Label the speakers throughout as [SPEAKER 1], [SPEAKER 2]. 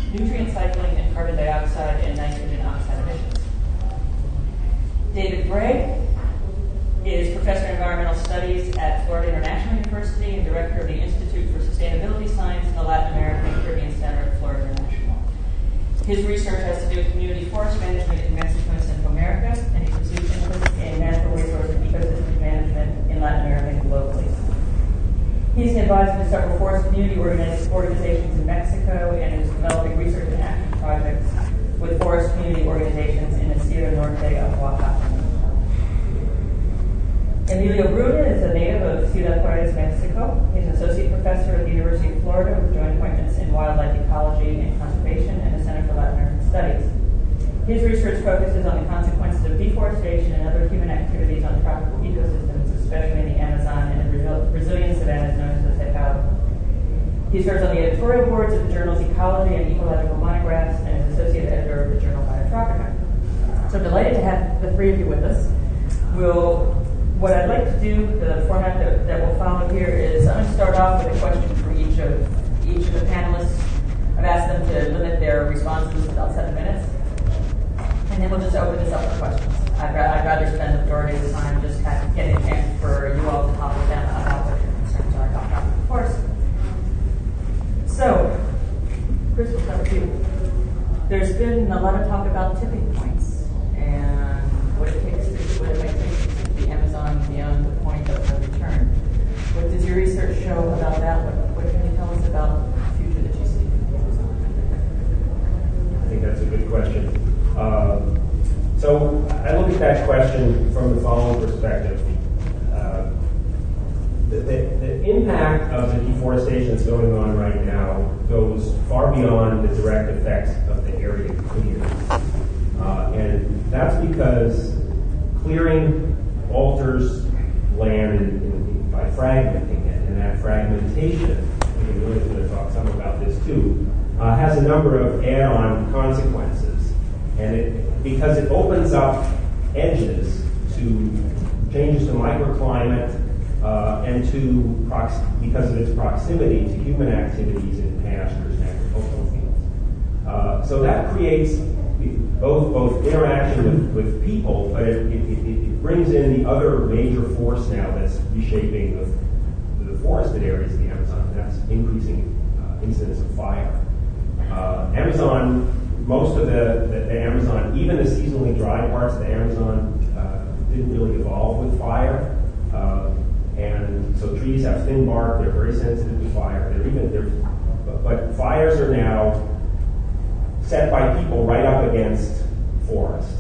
[SPEAKER 1] nutrient cycling, and carbon dioxide and nitrogen oxide emissions. David Bray is Professor of Environmental Studies at Florida International University and Director of the Institute for Sustainability Science in the Latin American and Caribbean Center at Florida International. His research has to do with community forest management in Mexico and Central America, and he pursues interests in natural resource and ecosystem management in Latin America and globally. He's an advisor to several forest community organizations in Mexico and is developing research and action projects with forest community organizations in the Sierra Norte of Oaxaca. Emilio Bruna is a native of Ciudad Juarez, Mexico. He's an associate professor at the University of Florida with joint appointments in wildlife ecology and conservation and the Center for Latin American Studies. His research focuses on the consequences of deforestation and other human activities on tropical ecosystems, especially in the Amazon and the Brazilian savannas known as the Cerrado. He serves on the editorial boards of the journals Ecology and Ecological Monographs and is associate editor of the journal Biotropica. So I'm delighted to have the three of you with us. What I'd like to do, the format that will follow here is I'm going to start off with a question for each of the panelists. I've asked them to limit their responses to about 7 minutes, and then we'll just open this up for questions. I'd rather spend the majority of the time just kind of getting a chance for you all to talk with them about what your concerns are about that, of course. So, Chris, we'll start with you. There's been a lot of talk about tipping points and what it takes to the Amazon beyond the point of no return. What does your research show about that? What can you tell us about the future that you see for the Amazon?
[SPEAKER 2] I think that's a good question. So I look at that question from the following perspective. The impact of the deforestation that's going on right now goes far beyond the direct effects of the area cleared. And that's because clearing alters land by fragmenting it, and that fragmentation, and Willie's going to talk some about this too, has a number of add-on consequences. And because it opens up edges to changes to microclimate and because of its proximity to human activities in pastures and agricultural fields. So that creates both interaction with people, but it brings in the other major force now that's reshaping the forested areas of the Amazon, and that's increasing incidence of fire. Amazon, most of the Amazon, even the seasonally dry parts of the Amazon, didn't really evolve with fire. And so trees have thin bark, they're very sensitive to fire. But fires are now set by people right up against forest.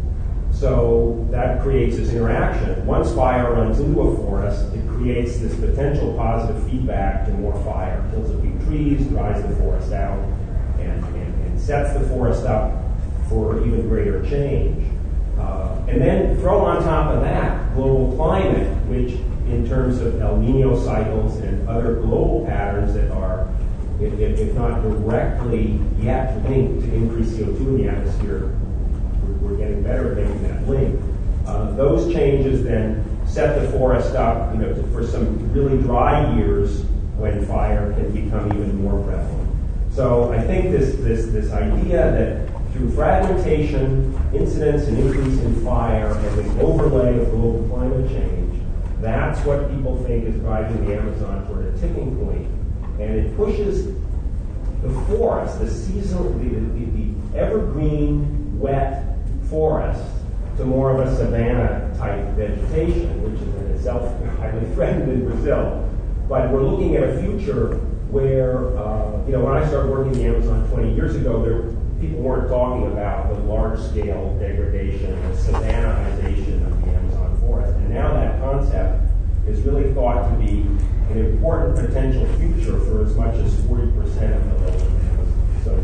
[SPEAKER 2] So that creates this interaction. Once fire runs into a forest, it creates this potential positive feedback to more fire. It kills a few trees, dries the forest out, and sets the forest up for even greater change. And then throw on top of that global climate, which in terms of El Nino cycles and other global patterns that are, if not directly yet linked to increased CO2 in the atmosphere, we're getting better at making that link. Those changes then set the forest up, for some really dry years when fire can become even more prevalent. So I think this idea that through fragmentation, incidence and increase in fire, and the overlay of global climate change, that's what people think is driving the Amazon toward a tipping point. And it pushes the forest, the seasonal, the evergreen, wet forest, to more of a savanna-type vegetation, which is in itself highly threatened in Brazil. But we're looking at a future where, when I started working in the Amazon 20 years ago, people weren't talking about the large-scale degradation and savannahization of the Amazon forest. And now that concept is really thought to be an important potential future for as much as 40% of the lowland Amazon. So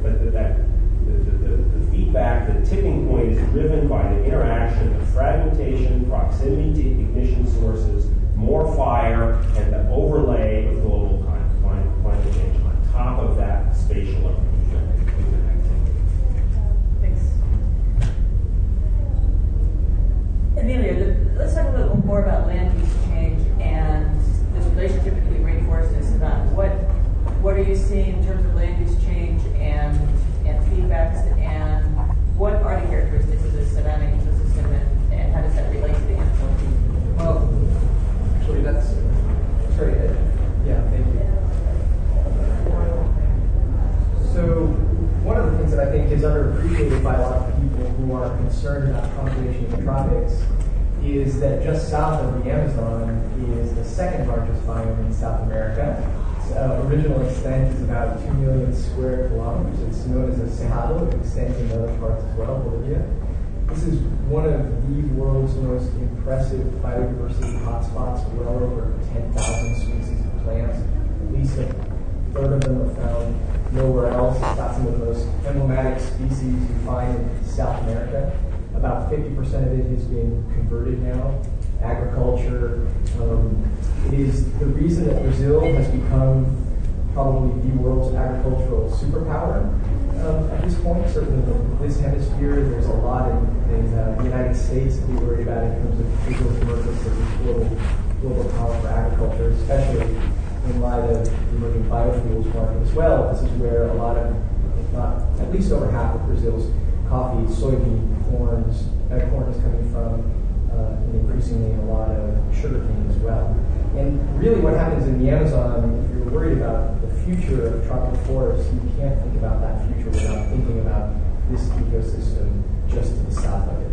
[SPEAKER 2] the feedback, the tipping point is driven by the interaction of fragmentation, proximity to ignition sources, more fire, and the overlay of global climate change on top of that spatial human activity.
[SPEAKER 1] Thanks. Amelia, let's talk a little more about land use change and this relationship between rainforest and savanna. What are you seeing in terms of land use change, and
[SPEAKER 3] topics is that just south of the Amazon is the second largest biome in South America. Its original extent is about 2 million square kilometers. It's known as a Cerrado. It extends into other parts as well, Bolivia. This is one of the world's most impressive biodiversity hotspots, well over 10,000 species of plants. At least a third of them are found nowhere else. It's got some of the most emblematic species you find in South America. About 50% of it has been converted now. Agriculture. It is the reason that Brazil has become probably the world's agricultural superpower. At this point, certainly in this hemisphere, there's a lot in the United States to be worried about in terms of Brazil's emergence as a global power for agriculture, especially in light of the emerging biofuels market as well. This is where a lot of, if not at least over half of Brazil's coffee, soybean, corn is coming from, and increasingly a lot of sugarcane as well. And really what happens in the Amazon, if you're worried about the future of tropical forests, you can't think about that future without thinking about this ecosystem just to the south of it.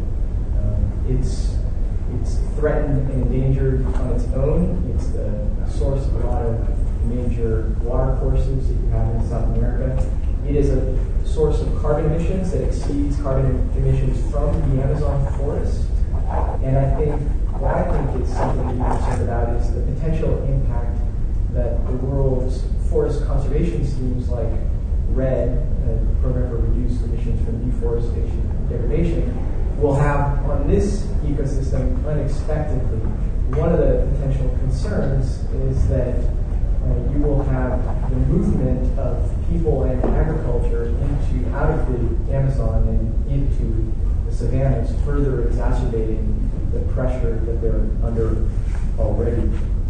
[SPEAKER 3] It's threatened and endangered on its own. It's the source of a lot of major water courses that you have in South America. It is a source of carbon emissions that exceeds carbon emissions from the Amazon forest. And what I think is something to be concerned about is the potential impact that the world's forest conservation schemes like REDD, the Program for Reduced Emissions from Deforestation and Degradation, will have on this ecosystem unexpectedly. One of the potential concerns is that you will have the movement of people and agriculture out of the Amazon and into the savannas, further exacerbating the pressure that they're under already.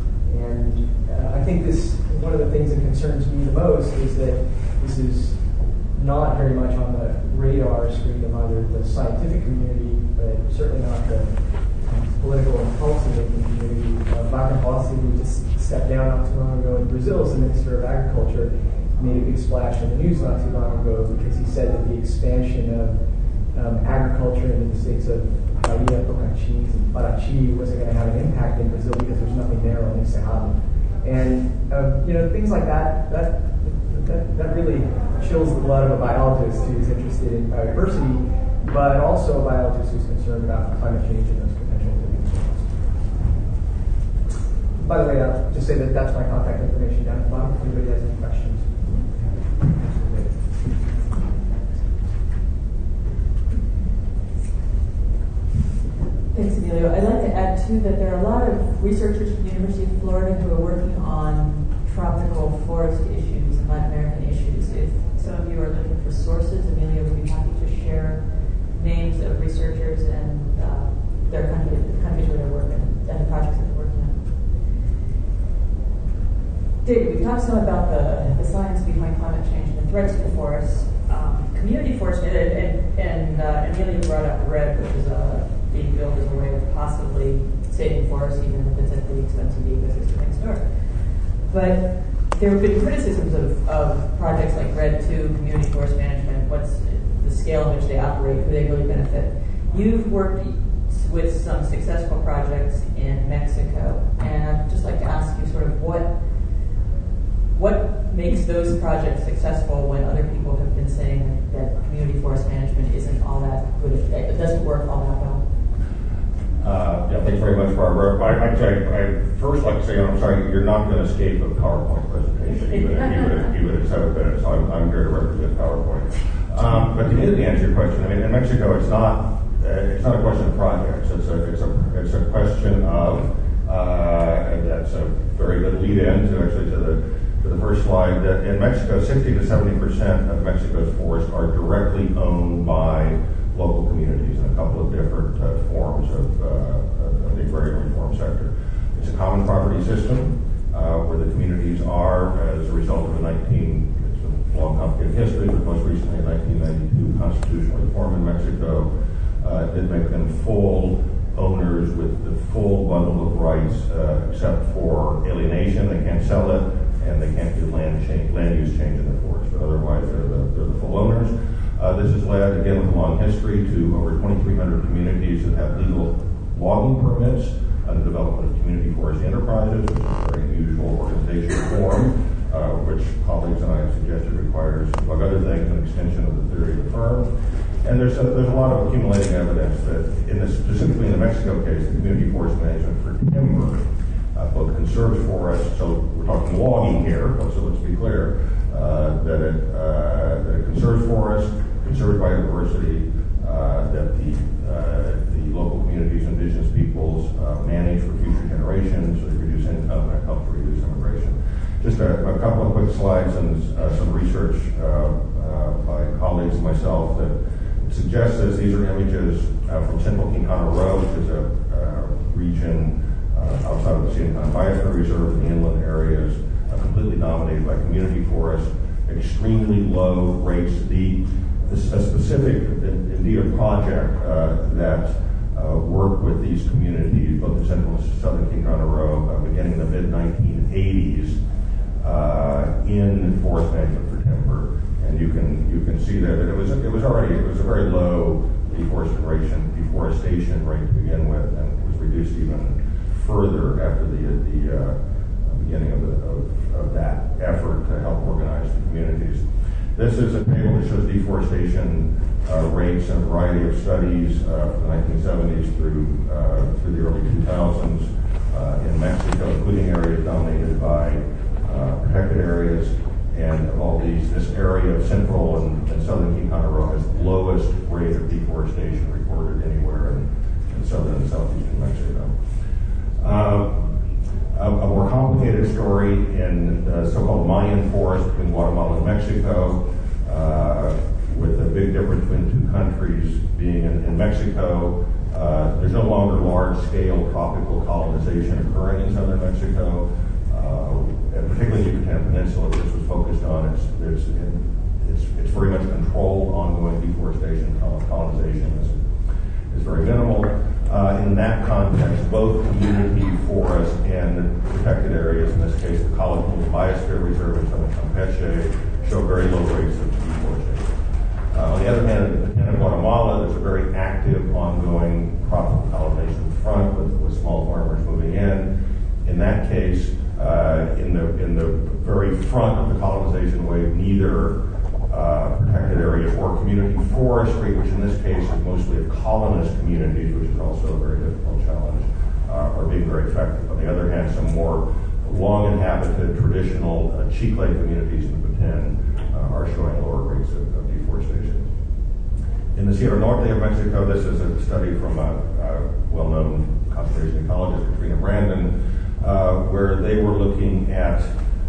[SPEAKER 3] And I think one of the things that concerns me the most is that this is not very much on the radar screen of either the scientific community, but certainly not the political and policy-making community. Wagner Bossi, who just stepped down not too long ago in Brazil as the Minister of Agriculture, made a big splash in the news not too long ago because he said that the expansion of agriculture in the states of Bahia, Tocantins, and Paraty wasn't going to have an impact in Brazil because there's nothing there, only Cerrado. And things like that really chills the blood of a biologist who's interested in biodiversity, but also a biologist who's concerned about climate change and those potential things. By the way, I'll just say that that's my contact information down at the bottom if anybody has any questions.
[SPEAKER 1] Thanks, Emilio. I'd like to add, too, that there are a lot of researchers from the University of Florida who are working on tropical forest issues and Latin American issues. If some of you are looking for sources, Emilio would be happy to share names of researchers and their countries where they're working and the projects that they're working on. David, we've talked some about the science behind climate change and the threats to the forests. Community forest, and Emilio brought up REDD, which is being built as a way of possibly saving forests, even if it's at the expense of the ecosystem next door. But there have been criticisms of projects like REDD 2, community forest management, what's the scale in which they operate, who they really benefit. You've worked with some successful projects in Mexico, and I'd just like to ask you sort of what makes those projects successful when other people have been saying that community forest management isn't all that good, it doesn't work all that well?
[SPEAKER 4] Thanks very much, Barbara. I'd first like to say, I'm sorry, you're not going to escape a PowerPoint presentation, even at 7 minutes. I'm here to represent PowerPoint. But to answer your question, I mean, in Mexico, it's not a question of projects. It's a question of, and that's a very good lead-in to the first slide. That in Mexico, 60 to 70% of Mexico's forests are directly owned by local communities in a couple of different forms of the agrarian reform sector. It's a common property system where the communities are, as a result of it's a long, complicated history, but most recently in 1992 constitutional reform in Mexico did make them full owners with the full bundle of rights except for alienation. They can't sell it, and they can't do land use change in the forest, but otherwise they're the full owners. This has led, again, with a long history, to over 2,300 communities that have legal logging permits, the development of community forest enterprises, which is a very unusual organizational form, which colleagues and I have suggested requires, among other things, an extension of the theory of the firm. And there's a lot of accumulating evidence that, specifically in the Mexico case, the community forest management for timber both conserves forests, so we're talking logging here, so let's be clear, that it conserves forests, conserves biodiversity, that the local communities, indigenous peoples manage for future generations, so they reduce income and help to reduce immigration. Just a couple of quick slides and some research by colleagues and myself that suggests this. These are images from Central Quintana Roo, which is a region outside of the Siancán Biosphere Reserve in the inland areas, completely dominated by community forests, extremely low rates. A specific India project that worked with these communities, both in central and southern Quintana Roo, beginning in the mid-1980s, in forest management for timber. And you can see there that it was a very low deforestation rate to begin with, and it was reduced even further after the beginning of that effort to help organize the communities. This is a table that shows deforestation rates in a variety of studies from the 1970s through the early 2000s in Mexico, including areas dominated by protected areas. And of all these, this area of central and southern Quintana Roo has the lowest rate of deforestation recorded anywhere in southern and southeastern Mexico. A more complicated story in the so-called Mayan forest between Guatemala and Mexico, with a big difference between two countries being in Mexico. There's no longer large-scale tropical colonization occurring in southern Mexico, and particularly the Yucatan Peninsula, which this was focused on. It's very much controlled. Ongoing deforestation, colonization is very minimal. In that context, both community forests and protected areas, in this case the Calakmul Biosphere Reserve in southern Campeche, show very low rates of deforestation. On the other hand, in Guatemala, there's a very active, ongoing tropical colonization front with small farmers moving in. In that case, in the very front of the colonization wave, neither protected areas or community forestry, which in this case is mostly of colonist communities, which is also a very difficult challenge, are being very effective. On the other hand, some more long-inhabited, traditional Chicle communities in the Petén are showing lower rates of deforestation. In the Sierra Norte of Mexico, this is a study from a well-known conservation ecologist, Katrina Brandon, where they were looking at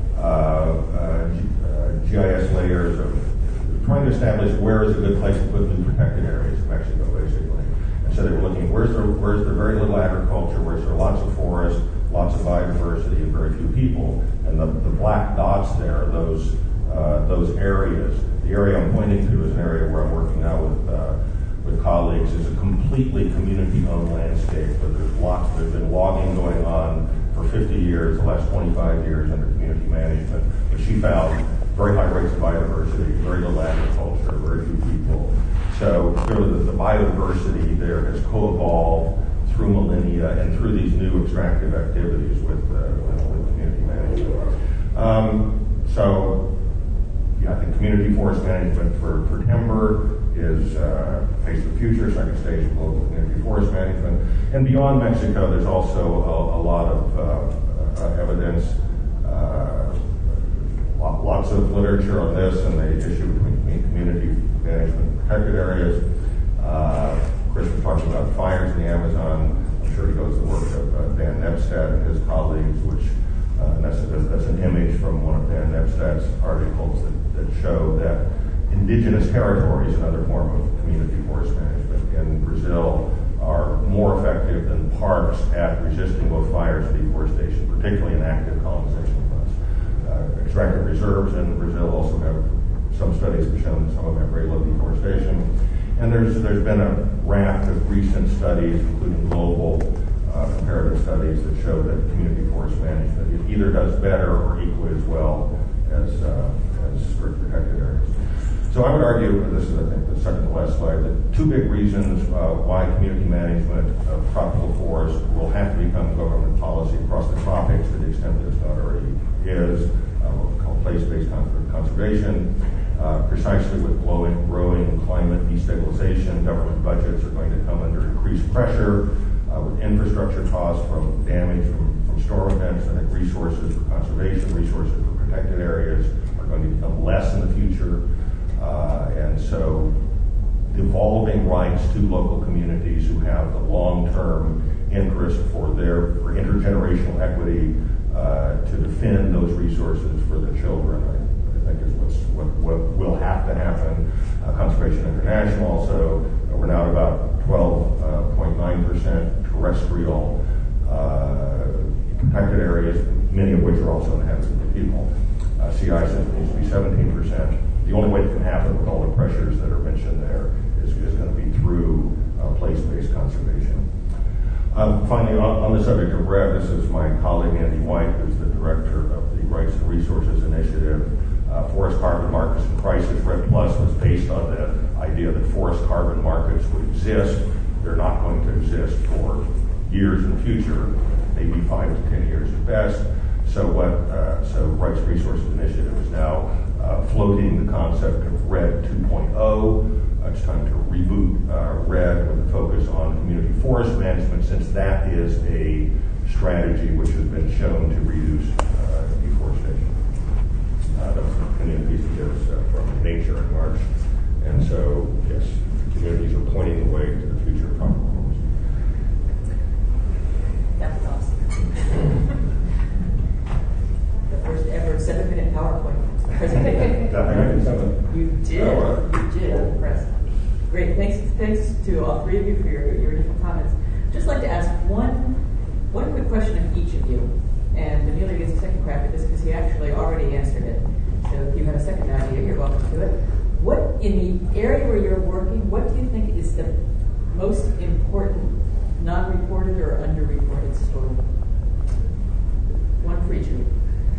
[SPEAKER 4] GIS layers of trying to establish where is a good place to put new protected areas in Mexico, basically. And so they were looking where's there very little agriculture, where's there lots of forest, lots of biodiversity, and very few people. And the black dots there are those areas. The area I'm pointing to is an area where I'm working now with colleagues. Is a completely community-owned landscape where there's been logging going on for 50 years, the last 25 years under community management. But she found very high rates of biodiversity, very little agriculture, very few people. So clearly the biodiversity there has co-evolved through millennia and through these new extractive activities with community management. I think community forest management for timber is face of the future, second stage of global community forest management. And beyond Mexico, there's also a lot of evidence, lots of literature on this and the issue between community management and protected areas. Chris was talking about fires in the Amazon. I'm sure he goes to the work of Dan Nebstad and his colleagues, which that's an image from one of Dan Nebstad's articles that show that indigenous territories, another form of community forest management in Brazil, are more effective than parks at resisting both fires and deforestation, particularly in active colonization fronts. Extractive reserves in Brazil also have, some studies have shown that some of them have very low deforestation. And there's been a raft of recent studies, including global comparative studies, that show that community forest management either does better or equally as well as strict protected areas. So I would argue, this is I think the second to last slide, that two big reasons why community management of tropical forests will have to become government policy across the tropics to the extent that it's not already is, what we call place-based conservation. Precisely with growing climate destabilization, government budgets are going to come under increased pressure with infrastructure costs from damage from storm events. I think resources for conservation, resources for protected areas are going to become less in the future. And so devolving rights to local communities who have the long-term interest for intergenerational equity to defend those resources for the children, I think is what will have to happen. Conservation International also, we're now at about 12.9% terrestrial protected areas, many of which are also inhabited by people. CI says it needs to be 17%. The only way it can happen with all the pressures that are mentioned there is going to be through place-based conservation. Finally, on the subject of RED, this is my colleague Andy White, who's the director of the Rights and Resources Initiative. Forest carbon markets and prices. RED Plus was based on the idea that forest carbon markets would exist. They're not going to exist for years in the future, maybe 5 to 10 years at best. So Rights and Resources Initiative is now floating the concept of RED 2.0. It's time to reboot RED with a focus on community forest management, since that is a strategy which has been shown to reduce deforestation. That was an opinion piece of this from Nature in March. And so, yes, communities are pointing the way to the future of tropical forests.
[SPEAKER 1] That was awesome. The first ever 7-minute PowerPoint presentation. You did. You did. I'm impressed. Great. Thanks to all three of you for your initial comments. I'd just like to ask one quick question of each of you. And Emilio gets a second crack at this because he actually already answered it. So if you have a second idea, you're welcome to it. What, in the area where you're working, what do you think is the most important non-reported or underreported story? One for each of you.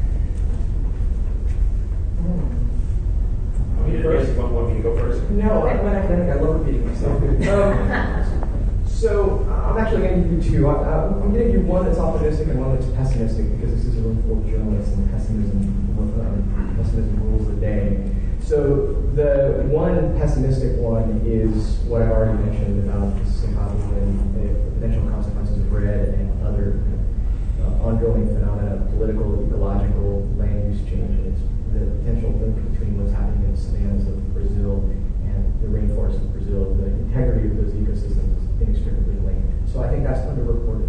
[SPEAKER 2] Want me to go first?
[SPEAKER 3] No, I'm an academic. I love repeating myself. So I'm actually going to give you two. I'm going to give you one that's optimistic and one that's pessimistic, because this is a room full of journalists and pessimism rules the day. So the one pessimistic one is what I've already mentioned about the Cerrado and the potential consequences of RED and other ongoing phenomena of political, ecological, land use change, and the potential link between what's happening in the savannas of Brazil and the rainforests of Brazil. The integrity of those ecosystems is inextricably linked. So I think that's underreported.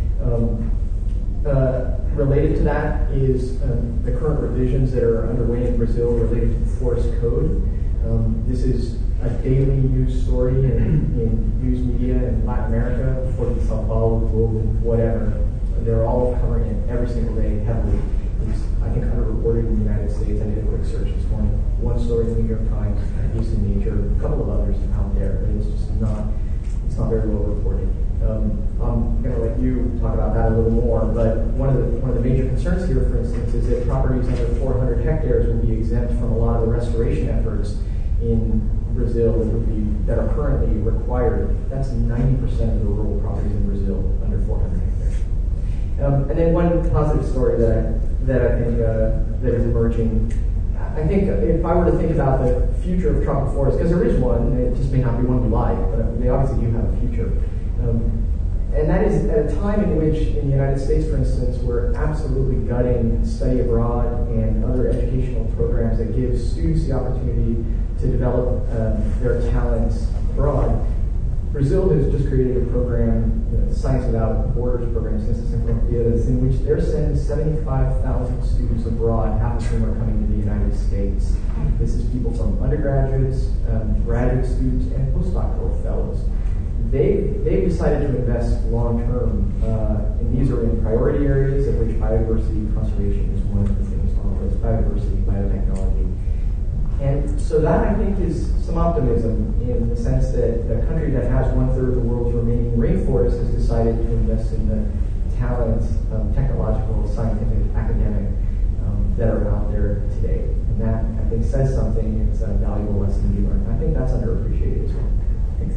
[SPEAKER 3] Related to that is the current revisions that are underway in Brazil related to the forest code. This is a daily news story in news media in Latin America, Folha de São Paulo, Globo, whatever. They're all covering it every single day heavily. It's, I think, underreported in the United States. I did a quick search this morning. One story in the New York Times, a piece in Nature, a couple of others out there. But it's just not very well reported. I'm going to let you talk about that a little more, but one of the major concerns here, for instance, is that properties under 400 hectares will be exempt from a lot of the restoration efforts in Brazil that are currently required. That's 90% of the rural properties in Brazil under 400 hectares. And then one positive story that I think that is emerging. I think if I were to think about the future of tropical forests, because there is one, it just may not be one we like, but they obviously do have a future. And that is at a time in which, in the United States, for instance, we're absolutely gutting study abroad and other educational programs that give students the opportunity to develop their talents abroad. Brazil has just created a program, the Science Without Borders program, Ciências Sem Fronteiras, in which they're sending 75,000 students abroad, half of whom are coming to the United States. This is people from undergraduates, graduate students, and postdoctoral fellows. They've decided to invest long-term, and these are in priority areas of which biodiversity conservation is one of the things on the list, biodiversity, biotechnology. And so that, I think, is some optimism in the sense that a country that has 1/3 of the world's remaining rainforest has decided to invest in the talents, technological, scientific, academic, that are out there today. And that, I think, says something. It's a valuable lesson to be learned. I think that's underappreciated as well.
[SPEAKER 1] Thanks.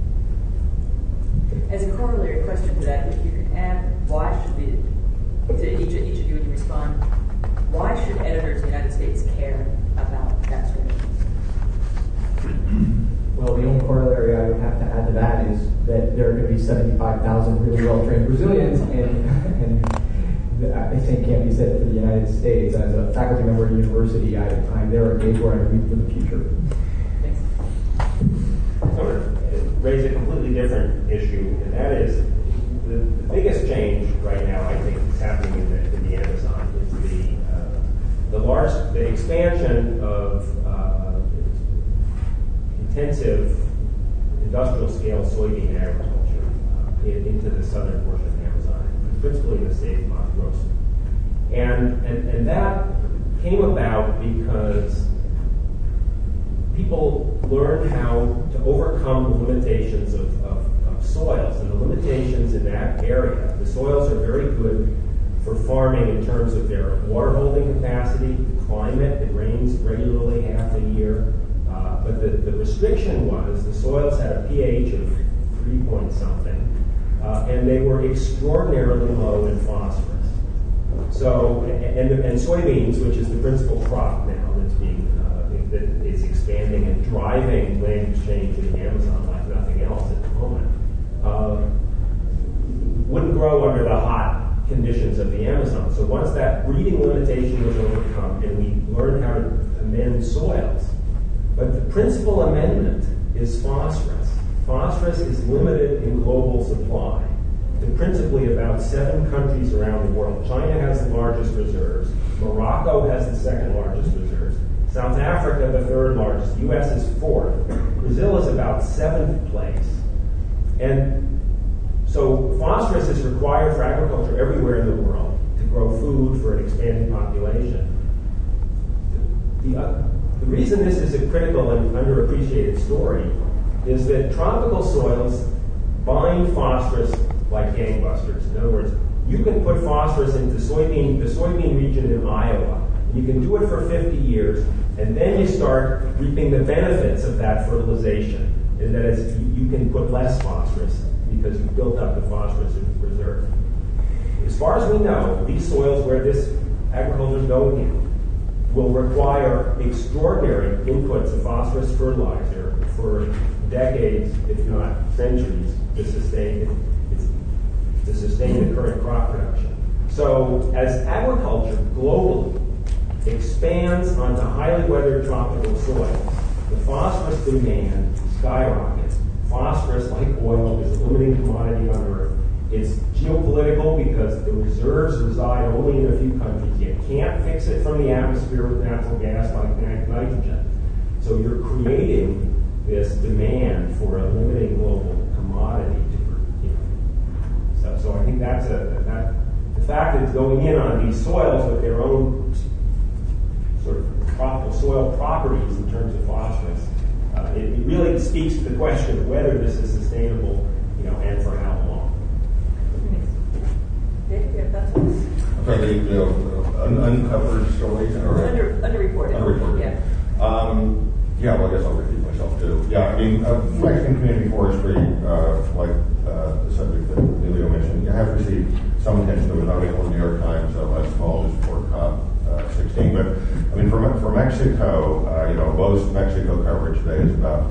[SPEAKER 5] As a corollary question to that, if you could add, why should to each of you when you respond, why should editors in the United States care about that sort of thing?
[SPEAKER 3] Well, the only corollary I would have to add to that is that there are going to be 75,000 really well-trained Brazilians, and I think can't be said for the United States. As a faculty member at a university, I'm there at Gage where I read for the future.
[SPEAKER 5] Thanks.
[SPEAKER 2] I want to raise a completely different issue, and that is the biggest change right now, I think, is happening in the Amazon is the expansion of intensive industrial scale soybean agriculture into the southern portion of the Amazon, principally in the state of Mato Grosso. And that came about because people learned how to overcome the limitations of soils, and the limitations in that area. The soils are very good for farming in terms of their water holding capacity, climate. It rains regularly half a year. But the restriction was the soils had a pH of 3 point something, and they were extraordinarily low in phosphorus. So, and soybeans, which is the principal crop now that's being that is expanding and driving land exchange in the Amazon like nothing else at the moment, wouldn't grow under the hot conditions of the Amazon. So once that breeding limitation was overcome, and we learned how to amend soils. But the principal amendment is phosphorus. Phosphorus is limited in global supply to principally about 7 countries around the world. China has the largest reserves. Morocco has the second largest reserves. South Africa, the third largest. The U.S. is fourth. Brazil is about 7th place. And so phosphorus is required for agriculture everywhere in the world to grow food for an expanding population. The reason this is a critical and underappreciated story is that tropical soils bind phosphorus like gangbusters. In other words, you can put phosphorus into the soybean region in Iowa. You can do it for 50 years, and then you start reaping the benefits of that fertilization. And that is, you can put less phosphorus because you've built up the phosphorus reserve. As far as we know, these soils where this agriculture is going in will require extraordinary inputs of phosphorus fertilizer for decades, if not centuries, to sustain the current crop production. So as agriculture globally expands onto highly weathered tropical soils, the phosphorus demand skyrockets. Phosphorus, like oil, is a limiting commodity on Earth. It's geopolitical because the reserves reside only in a few countries. You can't fix it from the atmosphere with natural gas like nitrogen. So you're creating this demand for a limiting global commodity. So I think that's the fact that it's going in on these soils with their own sort of tropical soil properties in terms of phosphorus. It really speaks to the question of whether this is sustainable, and for how long.
[SPEAKER 5] Dave, do you have thoughts on this?
[SPEAKER 4] Okay, the uncovered stories or
[SPEAKER 5] Underreported.
[SPEAKER 4] Underreported.
[SPEAKER 5] Yeah.
[SPEAKER 4] Yeah, well, I guess I'll repeat myself too. Yeah, I mean, Mexican community forestry, like the subject that Emilio mentioned, have received some attention. There was an article in the New York Times last fall just before COP16. But I mean, for Mexico, most Mexico coverage today is about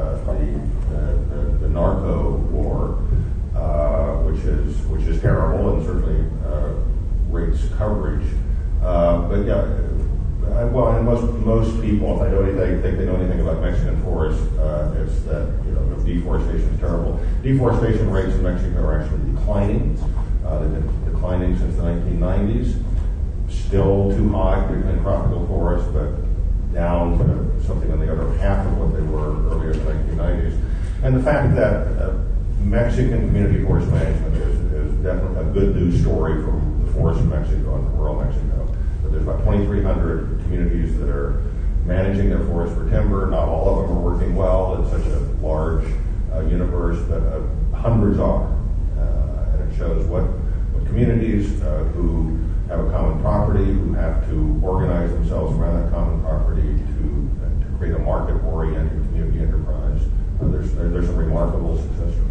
[SPEAKER 4] the narco war, which is terrible and certainly rates coverage. But yeah. Well, and most people, if they know anything, think they know anything about Mexican forests, it's that deforestation is terrible. Deforestation rates in Mexico are actually declining. They've been declining since the 1990s. Still too high, particularly in tropical forests, but down to something on the order of half of what they were earlier in the 1990s. And the fact that Mexican community forest management is definitely a good news story from the forests of Mexico and rural Mexico. There's about 2,300 communities that are managing their forests for timber. Not all of them are working well. It's such a large universe, but hundreds are. And it shows what communities who have a common property, who have to organize themselves around that common property to create a market-oriented community enterprise. There's a remarkable success story.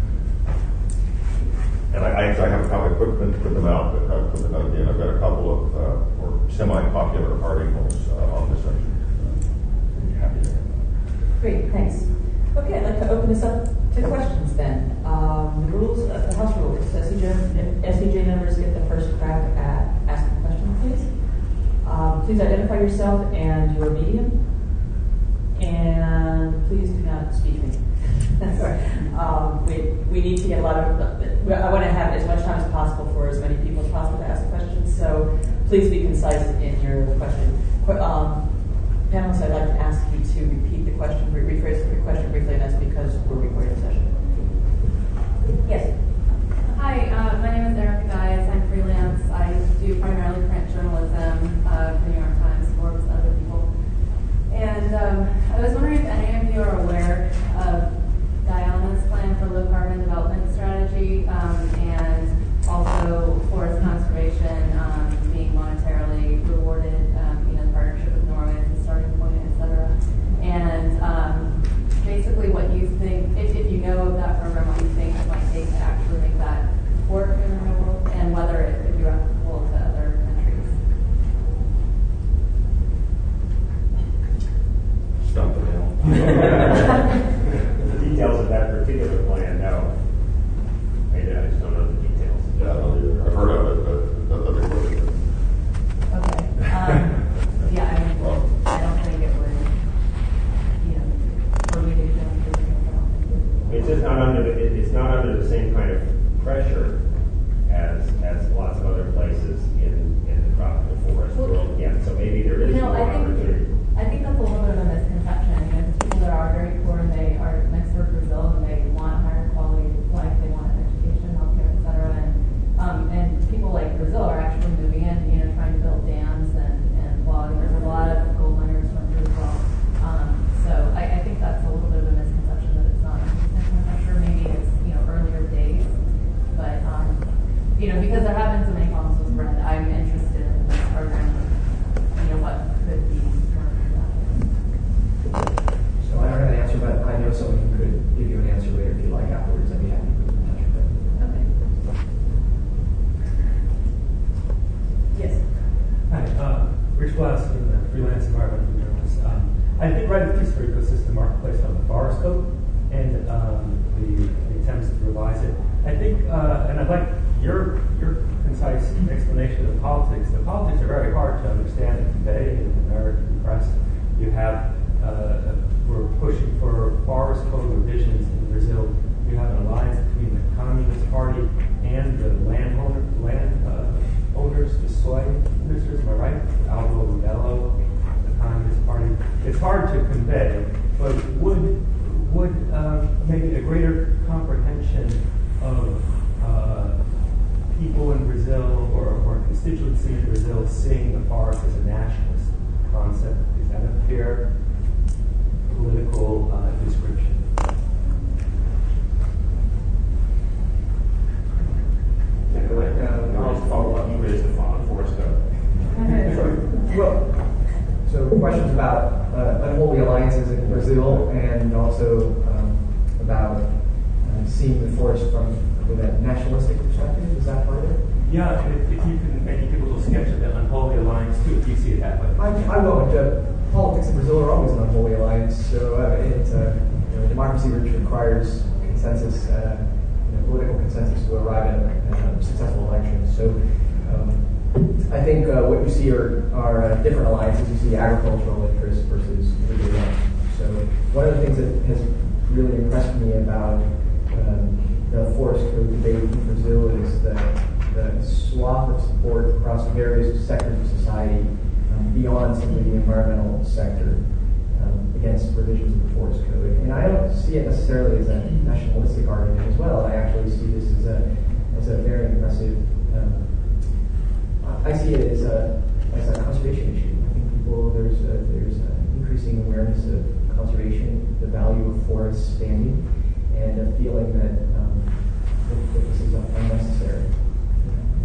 [SPEAKER 4] And I have a couple, put them out, but I've got a couple of more semi-popular articles on this subject. I'd be happy to hear that.
[SPEAKER 5] Great, thanks. Okay, I'd like to open this up to questions then. The rules, the House rules, SEJ members get the first crack at asking questions, please. Please identify yourself and your medium. And please do not speak me. We need to get a lot of, I want to have as much time as possible for as many people as possible to ask questions, so please be concise in your question. Panelists, I'd like to ask you to repeat the question, rephrase the question briefly, and that's because we're recording the session. Yes?
[SPEAKER 6] Hi, my name is Erica Guys. I'm freelance. I do primarily print journalism for New York Times, Forbes, other people. And I was wondering if any of you are aware of Guyana's plan for low carbon development strategy and also forest conservation being monetarily rewarded, in partnership with Norway as a starting point, et cetera. And basically what you think, if you know of that program, what you think it might take to actually make that work in the real world, and whether it could be applicable to other countries.
[SPEAKER 4] Stump the nail.
[SPEAKER 2] The details of that particular plan, no. I just don't know the details.
[SPEAKER 4] Yeah, I've heard of it, but nothing really.
[SPEAKER 6] Okay. Yeah, I don't think it would, for me to do
[SPEAKER 2] It's just not under it's not under the same kind of pressure as lots of other places in the tropical forest world. Yeah, so maybe there is more opportunity.
[SPEAKER 6] I think that's a little bit of a misconception. People that are very poor and they are next to Brazil and they want higher quality life, they want education, healthcare, et cetera. And people like Brazil are actually moving in, trying to build dams and there's a lot of gold miners from Brazil. So I think that's a little bit of a misconception that it's not interesting. I'm not sure, maybe it's earlier days, but because there have been so many problems with Brenda, I'm interested in this program. What could be more of that.
[SPEAKER 3] So I don't have an answer, but I know someone who could give you an answer later if you like afterwards. I'd be happy to put you in touch with them.
[SPEAKER 6] Okay.
[SPEAKER 5] Yes.
[SPEAKER 7] Hi, Rich Glass, freelance environmental journalist. I did write a piece for Ecosystem Marketplace on the Forest Code and the attempts to revise it. I think, and I'd like your concise explanation of the politics. The politics are very hard to understand and convey in the American press. You have, we're pushing for forest code revisions in Brazil. You have an alliance between the Communist Party and the landowners, the soy producers, am I right? Aldo Rebelo, the Communist Party. It's hard to convey, but would maybe a greater comprehension of people in Brazil or constituency in Brazil seeing the forest as a nationalist concept, is that a fair political description?
[SPEAKER 2] I'll just follow up. You raised the forest code.
[SPEAKER 3] Well, so questions about unholy alliances in Brazil and also about seeing the forest with a nationalistic perspective. Is that part of it?
[SPEAKER 7] Yeah, if you can maybe give a little sketch of the unholy alliance too, if you see it that way.
[SPEAKER 3] I will. Politics in Brazil are always an unholy alliance. So it's democracy which requires consensus, political consensus to arrive at successful elections. So I think what you see are different alliances. You see agricultural interests versus religion. So one of the things that has really impressed me about the forest code debate in Brazil is the swath of support across various sectors of society beyond simply the environmental sector against provisions of the forest code. And I don't see it necessarily as a nationalistic argument as well. I actually see this as a very impressive. I see it as a conservation issue. I think there's increasing awareness of conservation, the value of forest standing, and a feeling that this is unnecessary.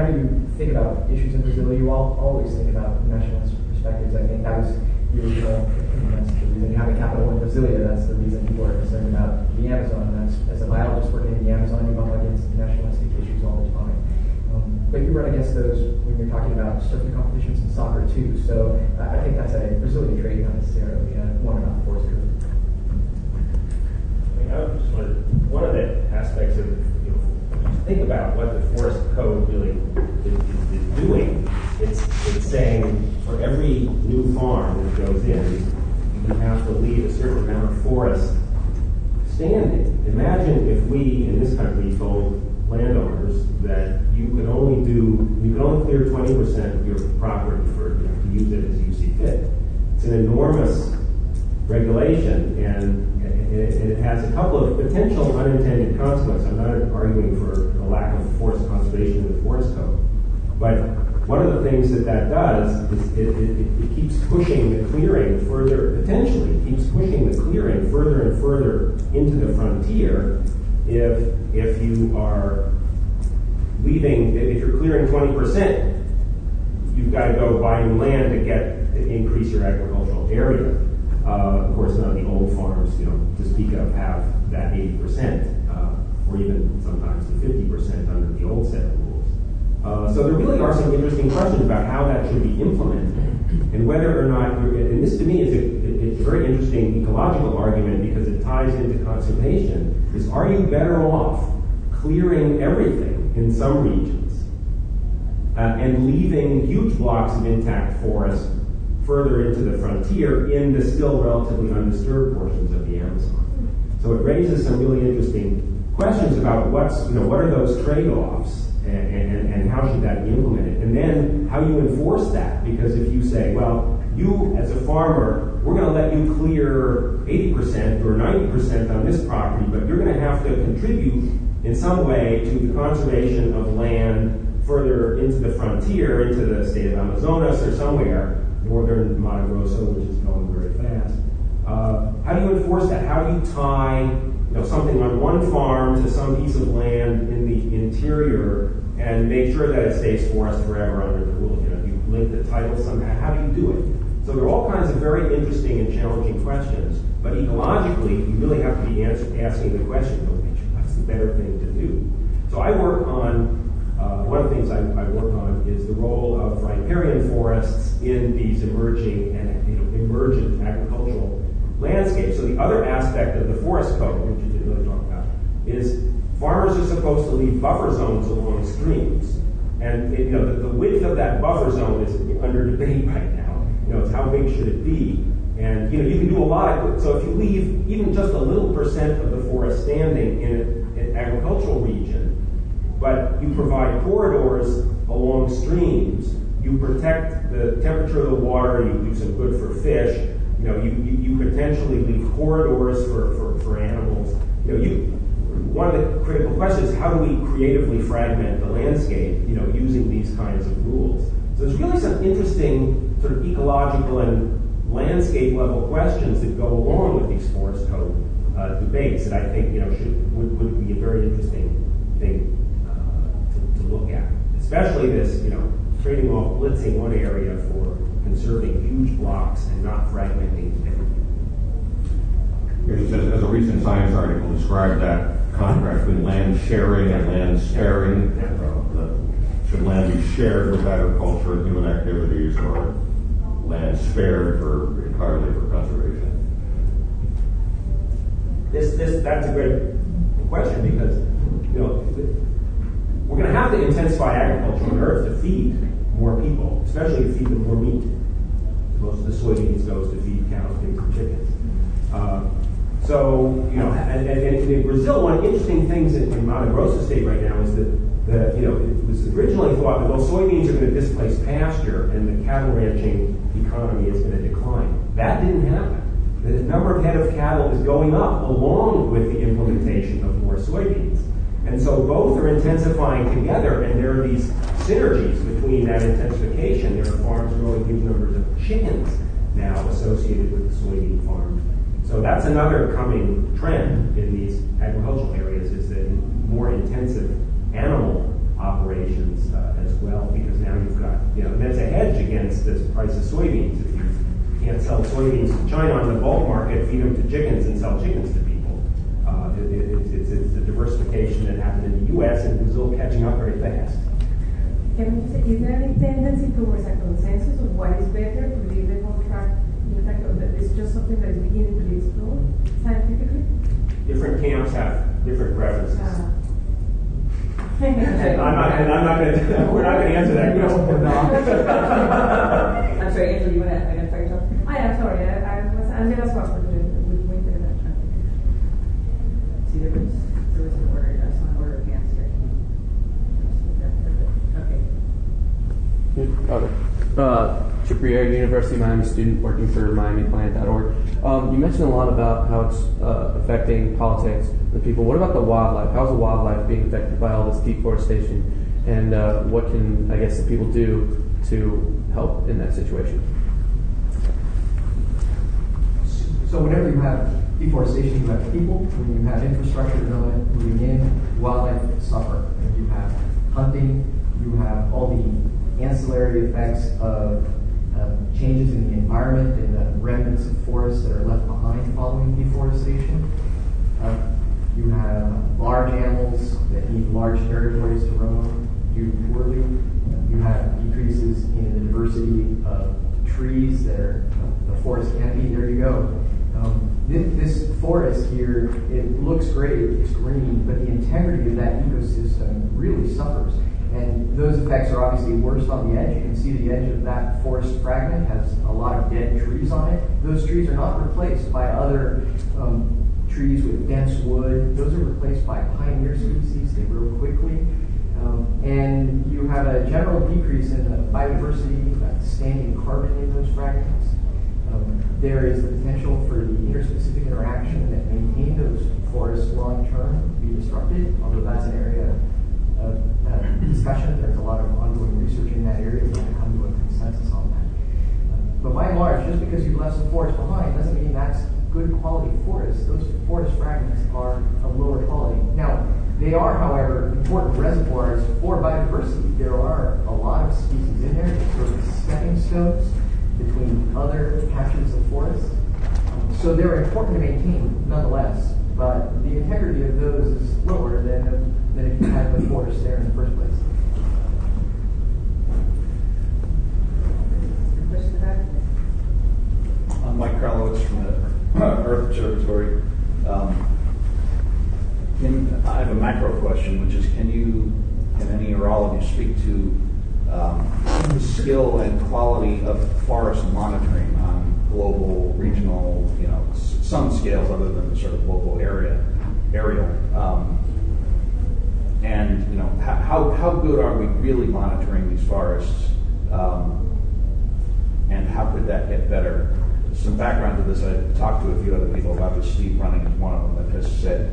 [SPEAKER 3] whenever you think about issues in Brazil, you always think about nationalist perspectives. I think that was the original. That's the reason you have a capital in Brasilia. That's the reason people are concerned about the Amazon. As a biologist working in the Amazon, you bump against nationalistic issues all the time. But you run against those when you're talking about surfing competitions and soccer too. So I think that's a Brazilian trait, not necessarily one about the forest code.
[SPEAKER 2] One of the aspects of, think about what the forest code really is doing. It's saying for every new farm that goes in, you have to leave a certain amount of forest standing. Imagine if we in this country told landowners that you can only clear 20% of your property to use it as you see fit. It's an enormous regulation, and it has a couple of potential unintended consequences. I'm not arguing for the lack of forest conservation in the forest code, but one of the things that does is it keeps pushing the clearing further, potentially keeps pushing the clearing further and further into the frontier. If you are if you're clearing 20%, you've got to go buy new land to increase your agricultural area. Of course, none of the old farms, to speak of, have that 80%, or even sometimes the 50% under the old set of rules. So there really are some interesting questions about how that should be implemented, and whether or not. And this, to me, is a very interesting ecological argument because it ties into conservation. Is, are you better off clearing everything in some regions and leaving huge blocks of intact forest further into the frontier in the still relatively undisturbed portions of the Amazon? So it raises some really interesting questions about what are those trade-offs and how should that be implemented, and then how you enforce that. Because if you say, well, you as a farmer, we're going to let you clear 80% or 90% on this property, but you're going to have to contribute in some way to the conservation of land further into the frontier, into the state of Amazonas or somewhere, northern Mato Grosso, which is going very fast. How do you enforce that? How do you tie something on one farm to some piece of land in the interior and make sure that it stays forest forever under the rule? Do you link the title somehow? How do you do it? So there are all kinds of very interesting and challenging questions, but ecologically, you really have to be asking the question, what's the better thing to do? So I work on, one of the things I work on is the role of riparian forests in these emerging and emergent agricultural landscapes. So the other aspect of the forest code, which you didn't really talk about, is farmers are supposed to leave buffer zones along streams. And the width of that buffer zone is under debate right now. It's how big should it be? And you can do a lot of good. So if you leave even just a little percent of the forest standing in an agricultural region, but you provide corridors along streams, you protect the temperature of the water, you do some good for fish, you potentially leave corridors for animals. One of the critical questions is how do we creatively fragment the landscape, using these kinds of rules. So there's really some interesting sort of ecological and landscape level questions that go along with these forest code debates that I think would be a very interesting thing to look at, especially this trading off blitzing one area for conserving huge blocks and not fragmenting everything.
[SPEAKER 4] As a recent science article described that contrast between land sharing and land sparing. Should land be shared with agriculture and human activities, or land spared entirely for conservation?
[SPEAKER 2] That's a great question, because we're going to have to intensify agriculture on Earth to feed more people, especially to feed them more meat. Most of the soybeans goes to feed cows, pigs, and chickens. And in Brazil, one of the interesting things in Mato Grosso state right now is that it was originally thought that soybeans are going to displace pasture and the cattle ranching economy is going to decline. That didn't happen. The number of head of cattle is going up along with the implementation of more soybeans. And so both are intensifying together, and there are these synergies between that intensification. There are farms growing huge numbers of chickens now associated with the soybean farms. So that's another coming trend in these agricultural areas, is that more intensive animal operations as well, because now you've got, and that's a hedge against this price of soybeans. If you can't sell soybeans to China on the bulk market, feed them to chickens and sell chickens to people. It's the diversification that happened in the U.S. and Brazil catching up very fast.
[SPEAKER 8] Is there any tendency towards a consensus of what is better to leave the contract intact, or that it's just something that is beginning to be explored scientifically?
[SPEAKER 2] Different camps have different preferences. We're not going to answer that question.
[SPEAKER 5] I'm sorry, Angela, you want to identify yourself?
[SPEAKER 8] I am sorry. I was Angela Swasper with Winter Electric.
[SPEAKER 5] See, there was an order, that's not order of hands here. Okay.
[SPEAKER 9] Chip Riera, University of Miami student working for MiamiPlanet.org. You mentioned a lot about how it's affecting politics and people. What about the wildlife? How's the wildlife being affected by all this deforestation? And what can, I guess, the people do to help in that situation?
[SPEAKER 3] So whenever you have deforestation, you have people. When you have infrastructure development moving in, wildlife suffer. And you have hunting, you have all the ancillary effects of changes in the environment and the remnants of forests that are left behind following deforestation. You have large animals that need large territories to roam, do poorly. You have decreases in the diversity of trees that are the forest canopy. There you go. This forest here, it looks great, it's green, but the integrity of that ecosystem really suffers. And those effects are obviously worst on the edge. You can see the edge of that forest fragment has a lot of dead trees on it. Those trees are not replaced by other trees with dense wood. Those are replaced by pioneer species. They grow quickly. And you have a general decrease in the biodiversity, standing carbon in those fragments. There is the potential for the interspecific interaction that maintain those forests long term to be disrupted, although that's an area of discussion. There's a lot of ongoing research in that area. We're going to come to a consensus on that. But by and large, just because you've left some forest behind doesn't mean that's good quality forest. Those forest fragments are of lower quality. Now, they are, however, important reservoirs for biodiversity. There are a lot of species in there, sort of stepping stones between other patches of forest. So they're important to maintain nonetheless, but the integrity of those is lower than if you had the forest there in the first place.
[SPEAKER 10] I'm Mike Karlowitz from the Earth Observatory. I have a macro question, which is, can any or all of you speak to the skill and quality of forest monitoring on global, regional, some scales other than the sort of local aerial, and how good are we really monitoring these forests, and how could that get better? Some background to this: I talked to a few other people about this. Steve Running is one of them that has said,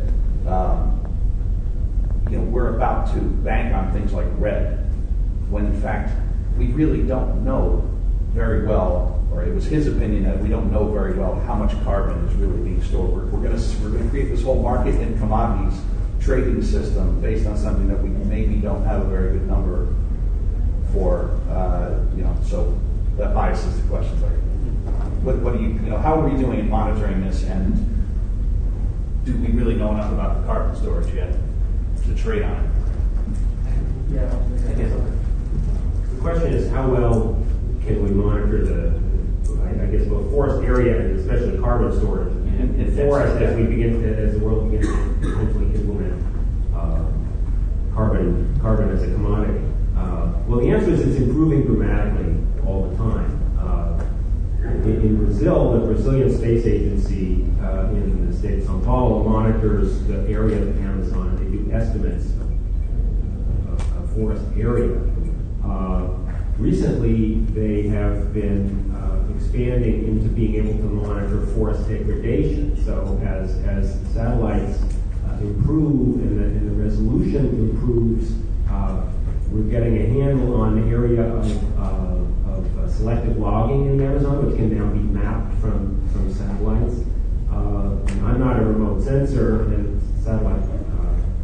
[SPEAKER 10] we're about to bank on things like REDD, when in fact we really don't know very well, or it was his opinion that we don't know very well how much carbon is really being stored. We're going to create this whole market in commodities trading system based on something that we maybe don't have a very good number for. So that biases the questions. What do you how are we doing in monitoring this, and do we really know enough about the carbon storage yet to trade on it?
[SPEAKER 3] Yeah,
[SPEAKER 2] I guess the question is, how well can we monitor both forest area and especially carbon storage in forest as the world begins to potentially implement carbon as a commodity? Well, the answer is it's improving dramatically all the time. In Brazil, the Brazilian Space Agency in the state of São Paulo monitors the area of the Amazon. They do estimates of forest area. Recently, they have been expanding into being able to monitor forest degradation. So as satellites improve and the resolution improves, we're getting a handle on the area of selective logging in the Amazon, which can now be mapped from satellites. And I'm not a remote sensor, and satellite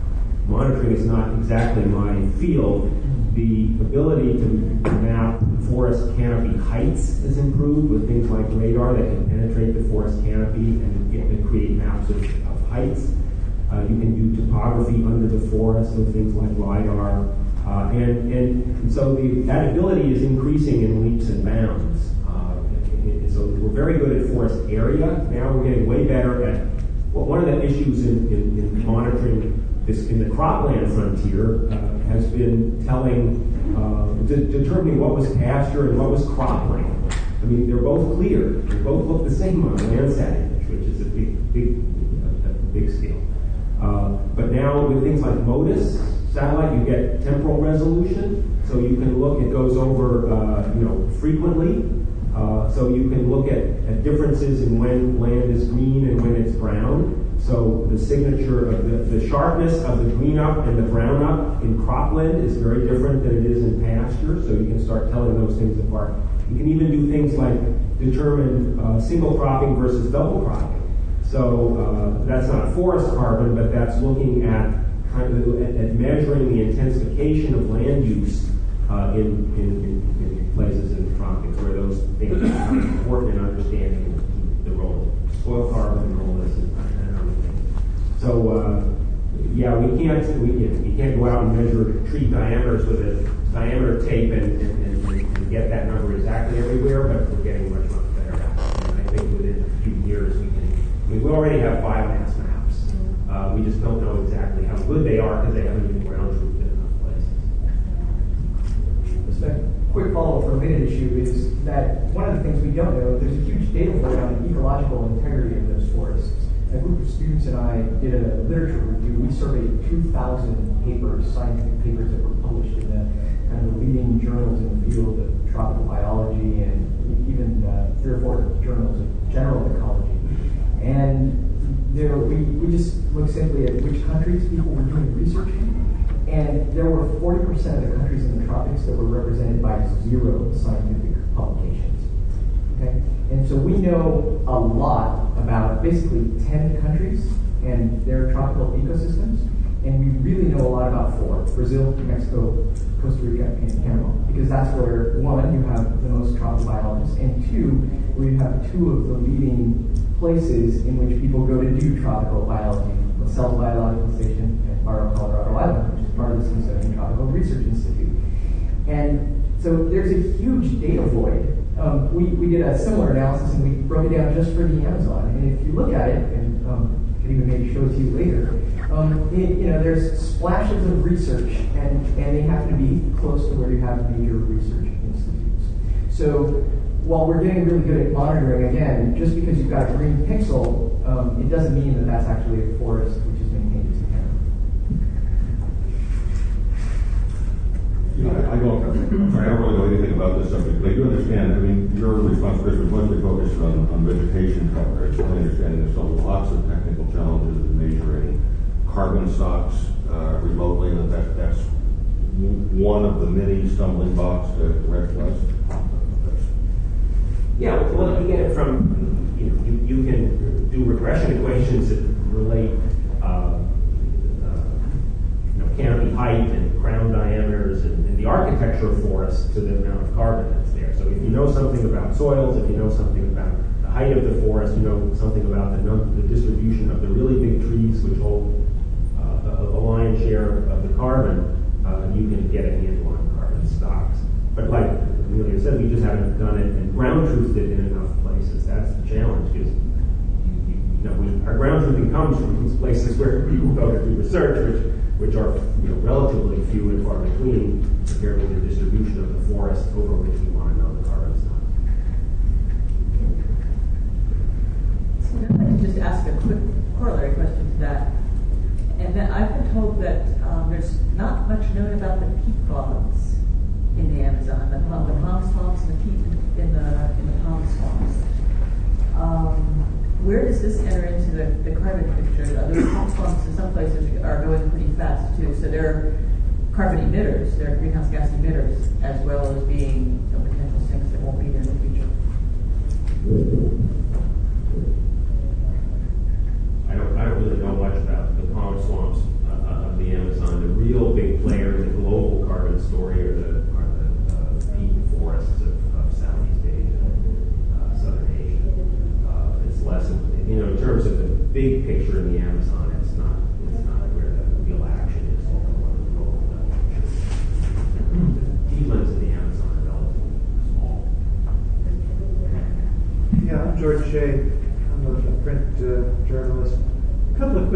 [SPEAKER 2] monitoring is not exactly my field. The ability to map forest canopy heights is improved with things like radar that can penetrate the forest canopy and create maps of heights. You can do topography under the forest with things like LiDAR. And so that ability is increasing in leaps and bounds. So we're very good at forest area. Now we're getting way better at one of the issues in monitoring this in the cropland frontier has been determining what was pasture and what was cropland. I mean, they're both clear. They both look the same on Landsat image, which is a big scale. But now with things like MODIS satellite, you get temporal resolution, so you can look. It goes over, frequently. So you can look at differences in when land is green and when it's brown. So the signature of the sharpness of the green up and the brown up in cropland is very different than it is in pasture. So you can start telling those things apart. You can even do things like determine single cropping versus double cropping. So that's not forest carbon, but that's looking at at measuring the intensification of land use in places in the tropics where those things are important in understanding the role of soil carbon and all this and other things. So we can't go out and measure tree diameters with a diameter tape and get that number exactly everywhere, but we're getting much better at it. And I think within a few years we already have biomass maps. We just don't know exactly how good they are because they haven't been ground truthed in enough places.
[SPEAKER 3] A quick follow-up for a related issue is that one of the things we don't know, there's a huge data void on the ecological integrity of those forests. A group of students and I did a literature review. We surveyed 2,000 papers, scientific papers that were published in the kind of the leading journals in the field of tropical biology and even 3 or 4 journals of general ecology. And we just looked simply at which countries people were doing research in. And there were 40% of the countries in the tropics that were represented by 0 scientific publications. Okay? And so we know a lot about basically 10 countries and their tropical ecosystems. And we really know a lot about 4, Brazil, Mexico, Costa Rica, and Panama. Because that's where, 1, you have the most tropical biologists, and 2, we have 2 of the leading places in which people go to do tropical biology. La Selva Biological Station at Barrow, Colorado Island, which is part of the Smithsonian Tropical Research Institute. And so there's a huge data void. We did a similar analysis and we broke it down just for the Amazon. And if you look at it, and I can even maybe show it to you later, there's splashes of research and they happen to be close to where you have major research institutes. So while we're getting really good at monitoring, again, just because you've got a green pixel, it doesn't mean that that's actually a forest which is maintained as a canopy.
[SPEAKER 4] I don't really know anything about this subject, but I do understand. I mean, your responsibility was mostly focused on vegetation coverage. I understand there's lots of technical challenges in measuring carbon stocks remotely, and that's one of the many stumbling blocks to Red Plus.
[SPEAKER 2] Yeah, well, you get it from, you can do regression equations that relate canopy height and crown diameters and the architecture of forests to the amount of carbon that's there. So if you know something about soils, if you know something about the height of the forest, you know something about the distribution of the really big trees which hold a lion's share of the carbon, you can get a handle on carbon stocks. But like Amelia said, we just haven't done it and ground truthed it in enough places. That's the challenge because our ground truthing comes from these places where people go to do research, which are relatively few and far between compared with the distribution of the forest over which we want to know the carbon stock.
[SPEAKER 5] So I'd like to just ask a quick corollary question to that. And then I've been told that there's not much known about the peat bogs in the Amazon, the palm swamps and the peat in the palm swamps. Where does this enter into the carbon picture? Those palm swamps in some places are going pretty fast too, so they're carbon emitters, they're greenhouse gas emitters, as well as being some potential sinks that won't be there in the future.
[SPEAKER 2] I don't really know much about the palm swamps of the Amazon.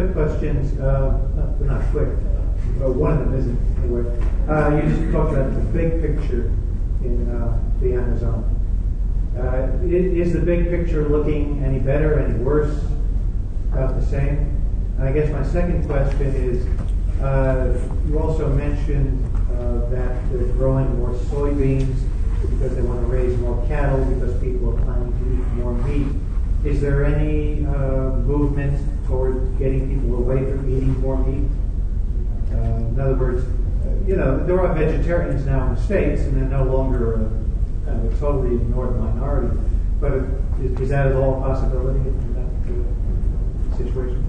[SPEAKER 11] quick questions. They're not quick. One of them isn't, anyway. You just talked about the big picture in the Amazon. Is the big picture looking any better, any worse, about the same? And I guess my second question is, you also mentioned that they're growing more soybeans because they want to raise more cattle because people are planning to eat more meat. Is there any movement toward getting people away from eating more meat? In other words, there are vegetarians now in the States, and they're no longer kind of a totally ignored minority. But is that at all a possibility in that situation?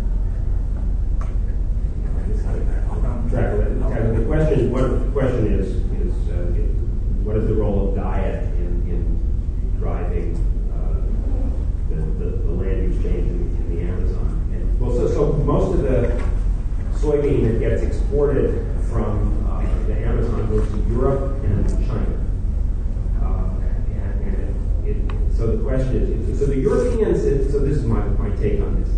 [SPEAKER 2] The question is what is the role of diet in driving the land use change in the Amazon? And, so most of the soybean that gets exported from the Amazon goes to Europe and China. So the question is, so the Europeans, so this is my take on this.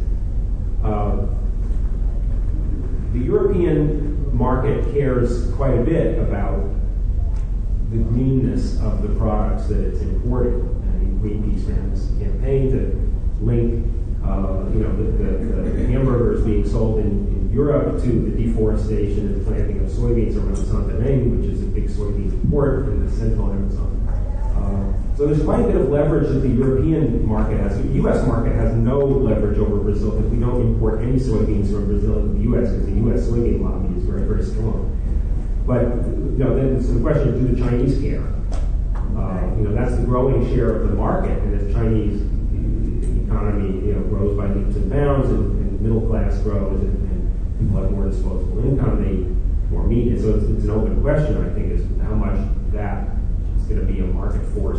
[SPEAKER 2] The European market cares quite a bit about the greenness of the products that it's importing. I mean, Greenpeace ran this campaign to link, the hamburgers being sold in Europe to the deforestation and planting of soybeans around Saint-Domingue, which is a big soybean import in the central Amazon. So there's quite a bit of leverage that the European market has. The U.S. market has no leverage over Brazil because we don't import any soybeans from Brazil into the U.S. because the U.S. soybean lobby is very, very strong. But then so the question is, do the Chinese care? That's the growing share of the market, and the Chinese economy grows by leaps and bounds, and the middle class grows, and people have more disposable income, they eat more meat. And so it's an open question, I think, is how much that going to be a market force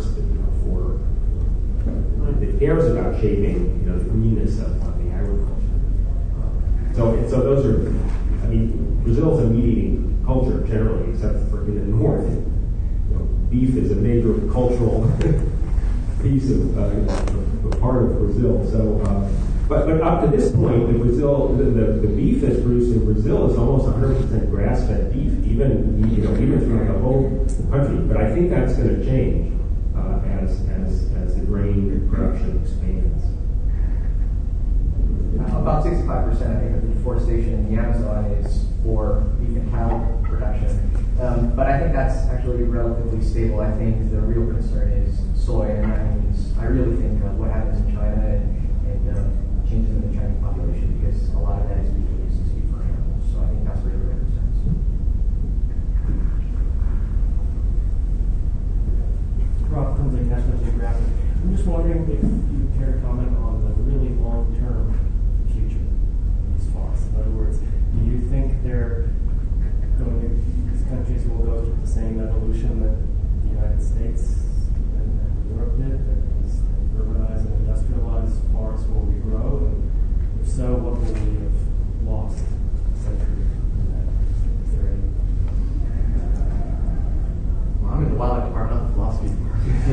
[SPEAKER 2] that cares about shaping the greenness of the agriculture. So those are, Brazil's a meat-eating culture generally, except for in the north. Beef is a major cultural piece of a part of Brazil. So, but up to this point, the beef that's produced in Brazil is almost 100% grass-fed beef, even throughout the whole country. But I think that's going to change as the grain production expands.
[SPEAKER 3] About 65%, I think, of the deforestation in the Amazon is for beef and cattle production. But I think that's actually relatively stable. I think the real concern is soy, and that means I really think what happens in China and changes in the Chinese population, because a lot of that is being used as feed for animals. So I think that's really what concerns.
[SPEAKER 12] Rob Kunzig, National Geographic. I'm just wondering if you care to comment on the really long-term future of these forests. In other words, do you think these countries will go through the same evolution that the United States and Europe did, that these urbanized and industrialized forests will regrow? And if so, what will we have lost century in that? Is there any?
[SPEAKER 3] Well, I'm in the wildlife department, not the philosophy department.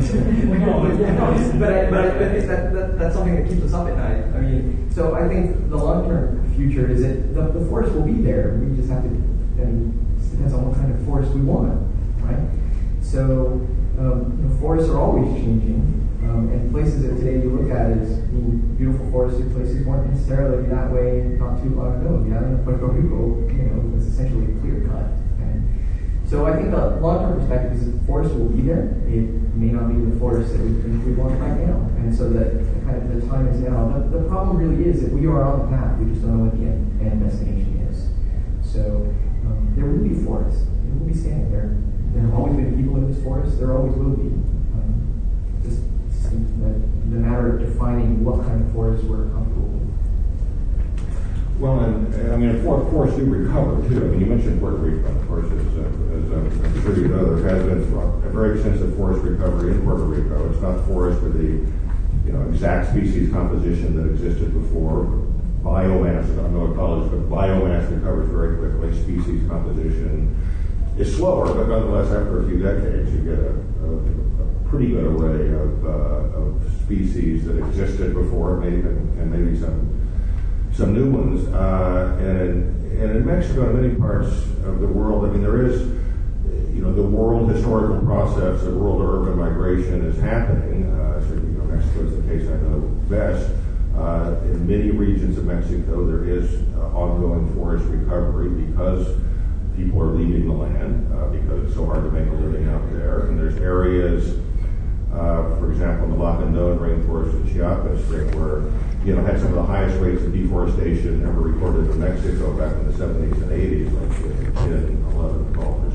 [SPEAKER 3] But that's something that keeps us up at night. So I think the long-term future is that the forest will be there. We just have to, it depends on what kind of forest we want, right? So forests are always changing, and places that today you look at as being beautiful forested places weren't necessarily that way not too long ago. The island of Puerto Rico, was essentially clear cut. So I think the long-term perspective is that the forest will be there. It may not be the forest that we think we want right now, and so that the time is now. The problem really is that we are on the path. We just don't know what the end destination is. So there will be forests. It will be standing there. There have always been people in this forest. There always will be. Just the matter of defining what kind of forest we're comfortable with.
[SPEAKER 4] Well, and forests do recover too. You mentioned Puerto Rico, of course, as I'm sure you know, there has been a very extensive forest recovery in Puerto Rico. It's not forest with the exact species composition that existed before. Biomass, I don't know what college, but biomass recovers very quickly. Species composition is slower, but nonetheless, after a few decades, you get a pretty good array of species that existed before, and maybe some some new ones. And in Mexico and many parts of the world, I mean, there is, the world historical process of rural to urban migration is happening. Mexico is the case I know best. In many regions of Mexico, there is ongoing forest recovery because people are leaving the land because it's so hard to make a living out there. And there's areas, for example, in the Lacandon rainforest of Chiapas that were, had some of the highest rates of deforestation ever recorded in Mexico back in the 70s and 80s, like 10, 11,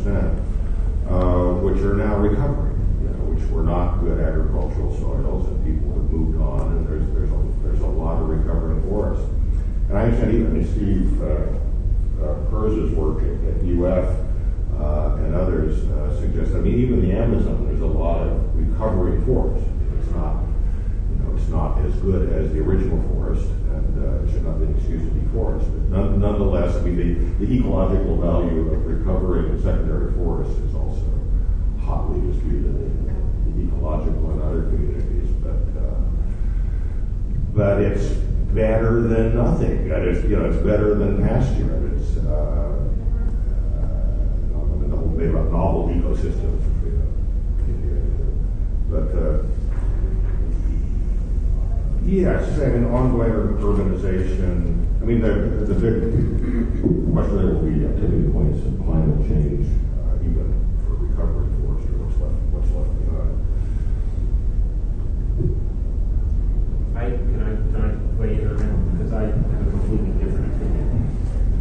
[SPEAKER 4] 12%, which are now recovering, which were not good agricultural soils, and people have moved on, and there's a lot of recovering forests. And I understand Steve Perz's work at UF and others suggest, even the Amazon, there's a lot of recovering forest. It's not as good as the original forest, and it should not be an excuse to deforest. But nonetheless, the ecological value of recovering secondary forests is also hotly disputed in the ecological and other communities. But it's better than nothing. It's better than pasture. It's the whole debate about novel ecosystems. But ongoing urbanization. The big question there will be tipping points in climate change, even for recovery forestry. What's left behind.
[SPEAKER 2] Can I weigh in on that? Because I have a completely different opinion.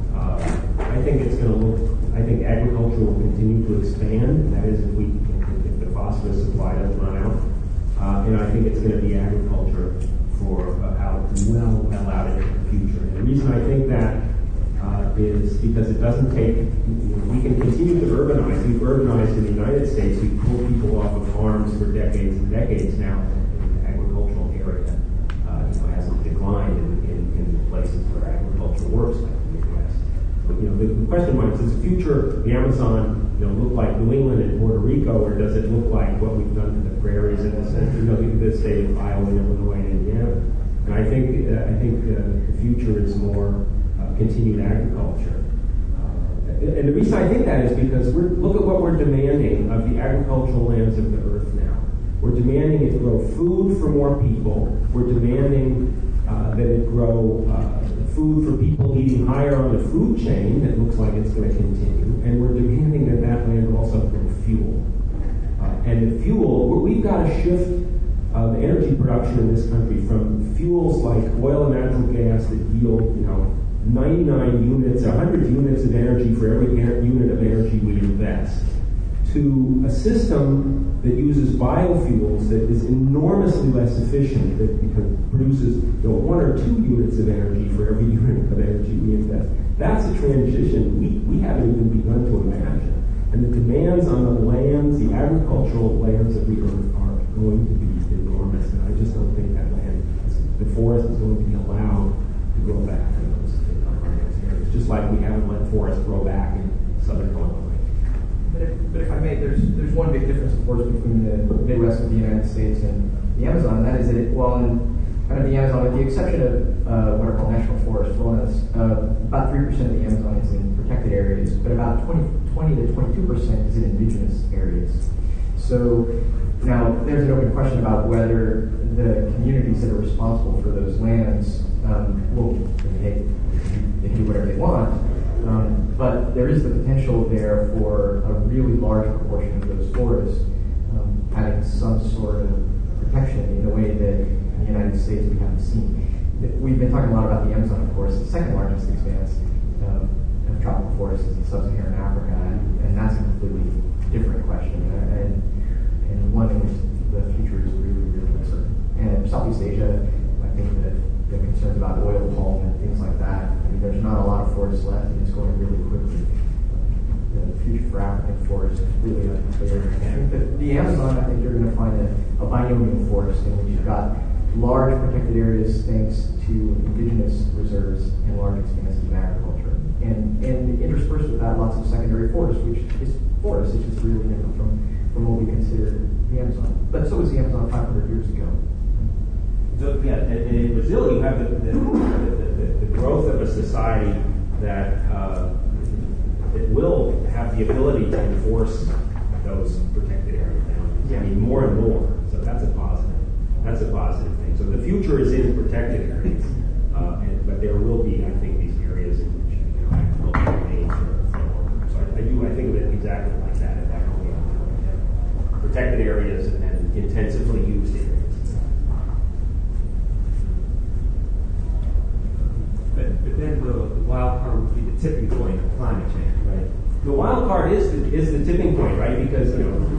[SPEAKER 2] I think agriculture will continue to expand. That is, if the phosphorus supply doesn't run out. And I think it's going to be agriculture for well out into the future. And the reason I think that is because it doesn't take. We can continue to urbanize. We've urbanized in the United States. We've pulled people off of farms for decades and decades now. In the agricultural area hasn't declined in places where agriculture works, like the Midwest. But the question mark is: does the future the Amazon look like New England and Puerto Rico, or does it look like what we've done to the prairies in the the state of Iowa, Illinois, and Indiana? And I think the future is more continued agriculture. And the reason I think that is because look at what we're demanding of the agricultural lands of the earth now. We're demanding it grow food for more people. We're demanding that it grow food for people eating higher on the food chain. That looks like it's going to continue. And we're demanding that land also grow fuel. And the fuel, we've got to shift the energy production in this country from fuels like oil and natural gas that yield, 99 units, 100 units of energy for every unit of energy we invest, to a system that uses biofuels that is enormously less efficient, that produces 1 or 2 units of energy for every unit of energy we invest. That's a transition we haven't even begun to imagine. And the demands on the lands, the agricultural lands of the earth are going to be enormous. And I just don't think that the forest is going to be allowed to grow back in those areas. Just like we haven't let forests grow back in southern Illinois.
[SPEAKER 3] But if I may, there's one big difference, of course, between the Midwest of the United States and the Amazon, and that is that, in kind of the Amazon, with the exception of what are called national forests, about 3% of the Amazon is in protected areas, but about 20 to 22% is in indigenous areas. So now there's an open question about whether the communities that are responsible for those lands they do whatever they want. But there is the potential there for a really large proportion of those forests having some sort of protection in a way that in the United States we haven't seen. We've been talking a lot about the Amazon, of course. The second largest expanse of tropical forests is in sub-Saharan Africa, and that's a completely different question, and one in which the future is really, really uncertain. And Southeast Asia, I think that the concerns about oil palm and things like that, there's not a lot of forest left, and it's going really quickly. The future for African forests is really unclear. The Amazon, I think you're going to find a binomial forest in which you've got large protected areas thanks to indigenous reserves and large expanses of agriculture. And interspersed with that, lots of secondary forests, which is forest. It's just really different from what we consider the Amazon. But so was the Amazon 500 years ago.
[SPEAKER 2] in Brazil, you have the growth of a society that will have the ability to enforce those protected area boundaries. I mean, more and more. So that's a positive. That's a positive thing. So the future is in protected areas, but there will be, I think, these areas in which act will remain for longer. So I think of it exactly like that. Protected areas and intensively used areas.
[SPEAKER 13] But then the wild card would be the tipping point of climate change, right?
[SPEAKER 2] The wild card is the tipping point, right? Because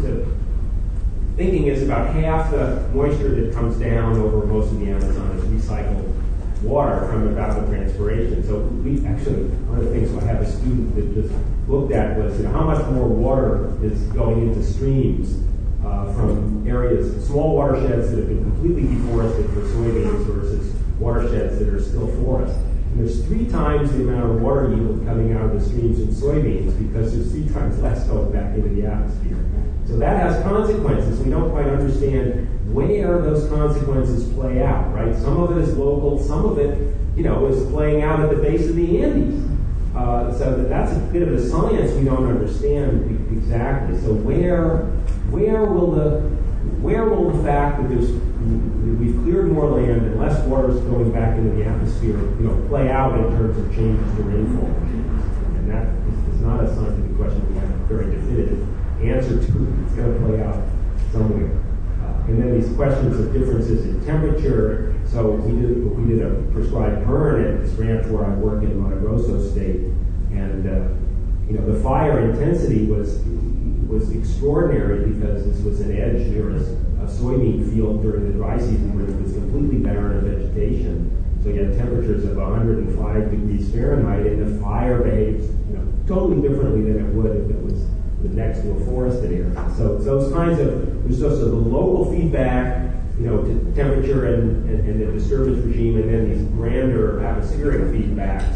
[SPEAKER 2] thinking is about half the moisture that comes down over most of the Amazon is recycled water from evapotranspiration. So we actually, one of the things I have a student that just looked at was how much more water is going into streams from areas, small watersheds that have been completely deforested for soybeans versus watersheds that are still forest. And there's 3 times the amount of water yield coming out of the streams in soybeans because there's 3 times less going back into the atmosphere. So that has consequences. We don't quite understand where those consequences play out, right? Some of it is local, some of it, is playing out at the base of the Andes. So that's a bit of a science we don't understand exactly. So where will the fact that we've cleared more land and less water is going back into the atmosphere, play out in terms of changes to rainfall? And that is not a scientific question we have a very definitive answer to. It's going to play out somewhere. And then these questions of differences in temperature. So we did a prescribed burn at this ranch where I work in Mato Grosso State, and the fire intensity was extraordinary because this was an edge near a soybean field during the dry season where it was completely barren of vegetation. So you had temperatures of 105 degrees Fahrenheit, and the fire behaves totally differently than it would if it was next to a forested area. So those kinds of, there's also the local feedback, to temperature and the disturbance regime, and then these grander atmospheric feedbacks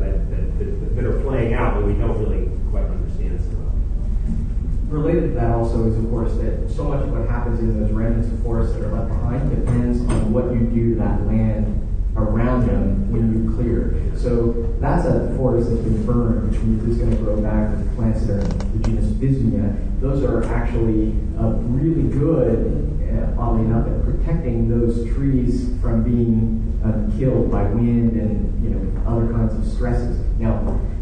[SPEAKER 2] that are playing out that we don't really quite understand so well.
[SPEAKER 3] Related to that also is, of course, that so much of what happens in those remnants of forests that are left behind depends on what you do to that land around them when you clear. So that's a forest that's been burned, which means it's going to grow back with plants that are the genus Vismia. Those are actually really good, oddly enough, at protecting those trees from being killed by wind and other kinds of stresses. Now,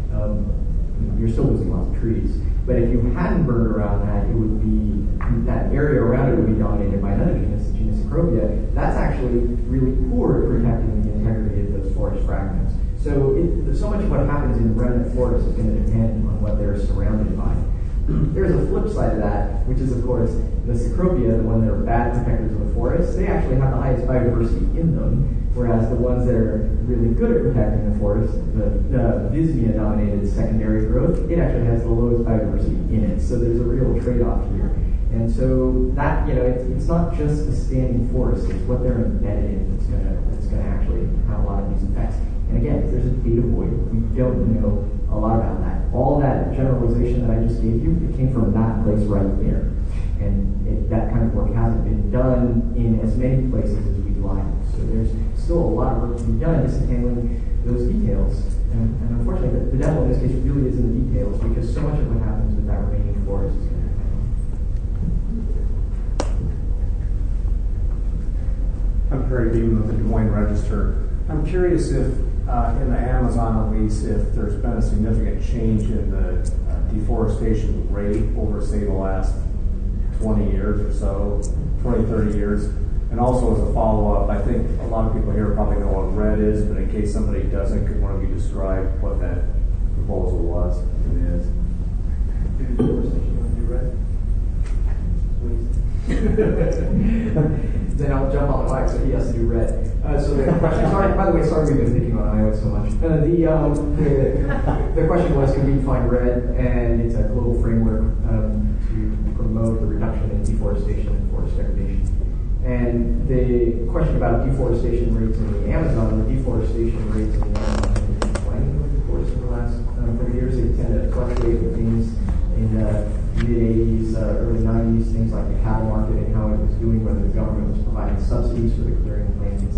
[SPEAKER 3] you're still losing lots of trees, but if you hadn't burned around that, it would be, that area around it would be dominated by another genus, the genus Cecropia. That's actually really poor at protecting the integrity of those forest fragments. So much of what happens in remnant forests is going to depend on what they're surrounded by. There's a flip side of that, which is, of course, the Cecropia, the ones that are bad protectors of the forest, they actually have the highest biodiversity in them, whereas the ones that are really good at protecting the forest, the Vismia-dominated secondary growth, it actually has the lowest biodiversity in it. So there's a real trade-off here. And so that, it's not just the standing forest, it's what they're embedded in that's going to actually have a lot of these effects. And again, there's a data void. We don't know a lot about that. All that generalization that I just gave you, it came from that place right there. And that kind of work hasn't been done in as many places as we'd like. So there's still a lot of work to be done disentangling those details. And unfortunately, the devil in this case really is in the details, because so much of what happens with that remaining forest is going to happen.
[SPEAKER 11] I'm Perry Beeman with the Des Moines Register. I'm curious if, in the Amazon at least, if there's been a significant change in the deforestation rate over, say, the last 20 years or so, 20, 30 years. And also as a follow-up, I think a lot of people here probably know what REDD is, but in case somebody doesn't, could one of you describe what that proposal was and is?
[SPEAKER 3] Then I'll jump on the mic, so he has to do REDD. So the question, by the way, sorry we've been picking on Iowa so much. The question was, can we define REDD? And it's a global framework to promote the reduction in deforestation and forest degradation. And the question about deforestation rates in the Amazon, the deforestation rates in the Amazon have been declining over the course of the last 30 years. They tend to fluctuate with things in the mid-80s, early 90s, things like the cattle market and how it was doing, whether the government was providing subsidies for the clearing of land,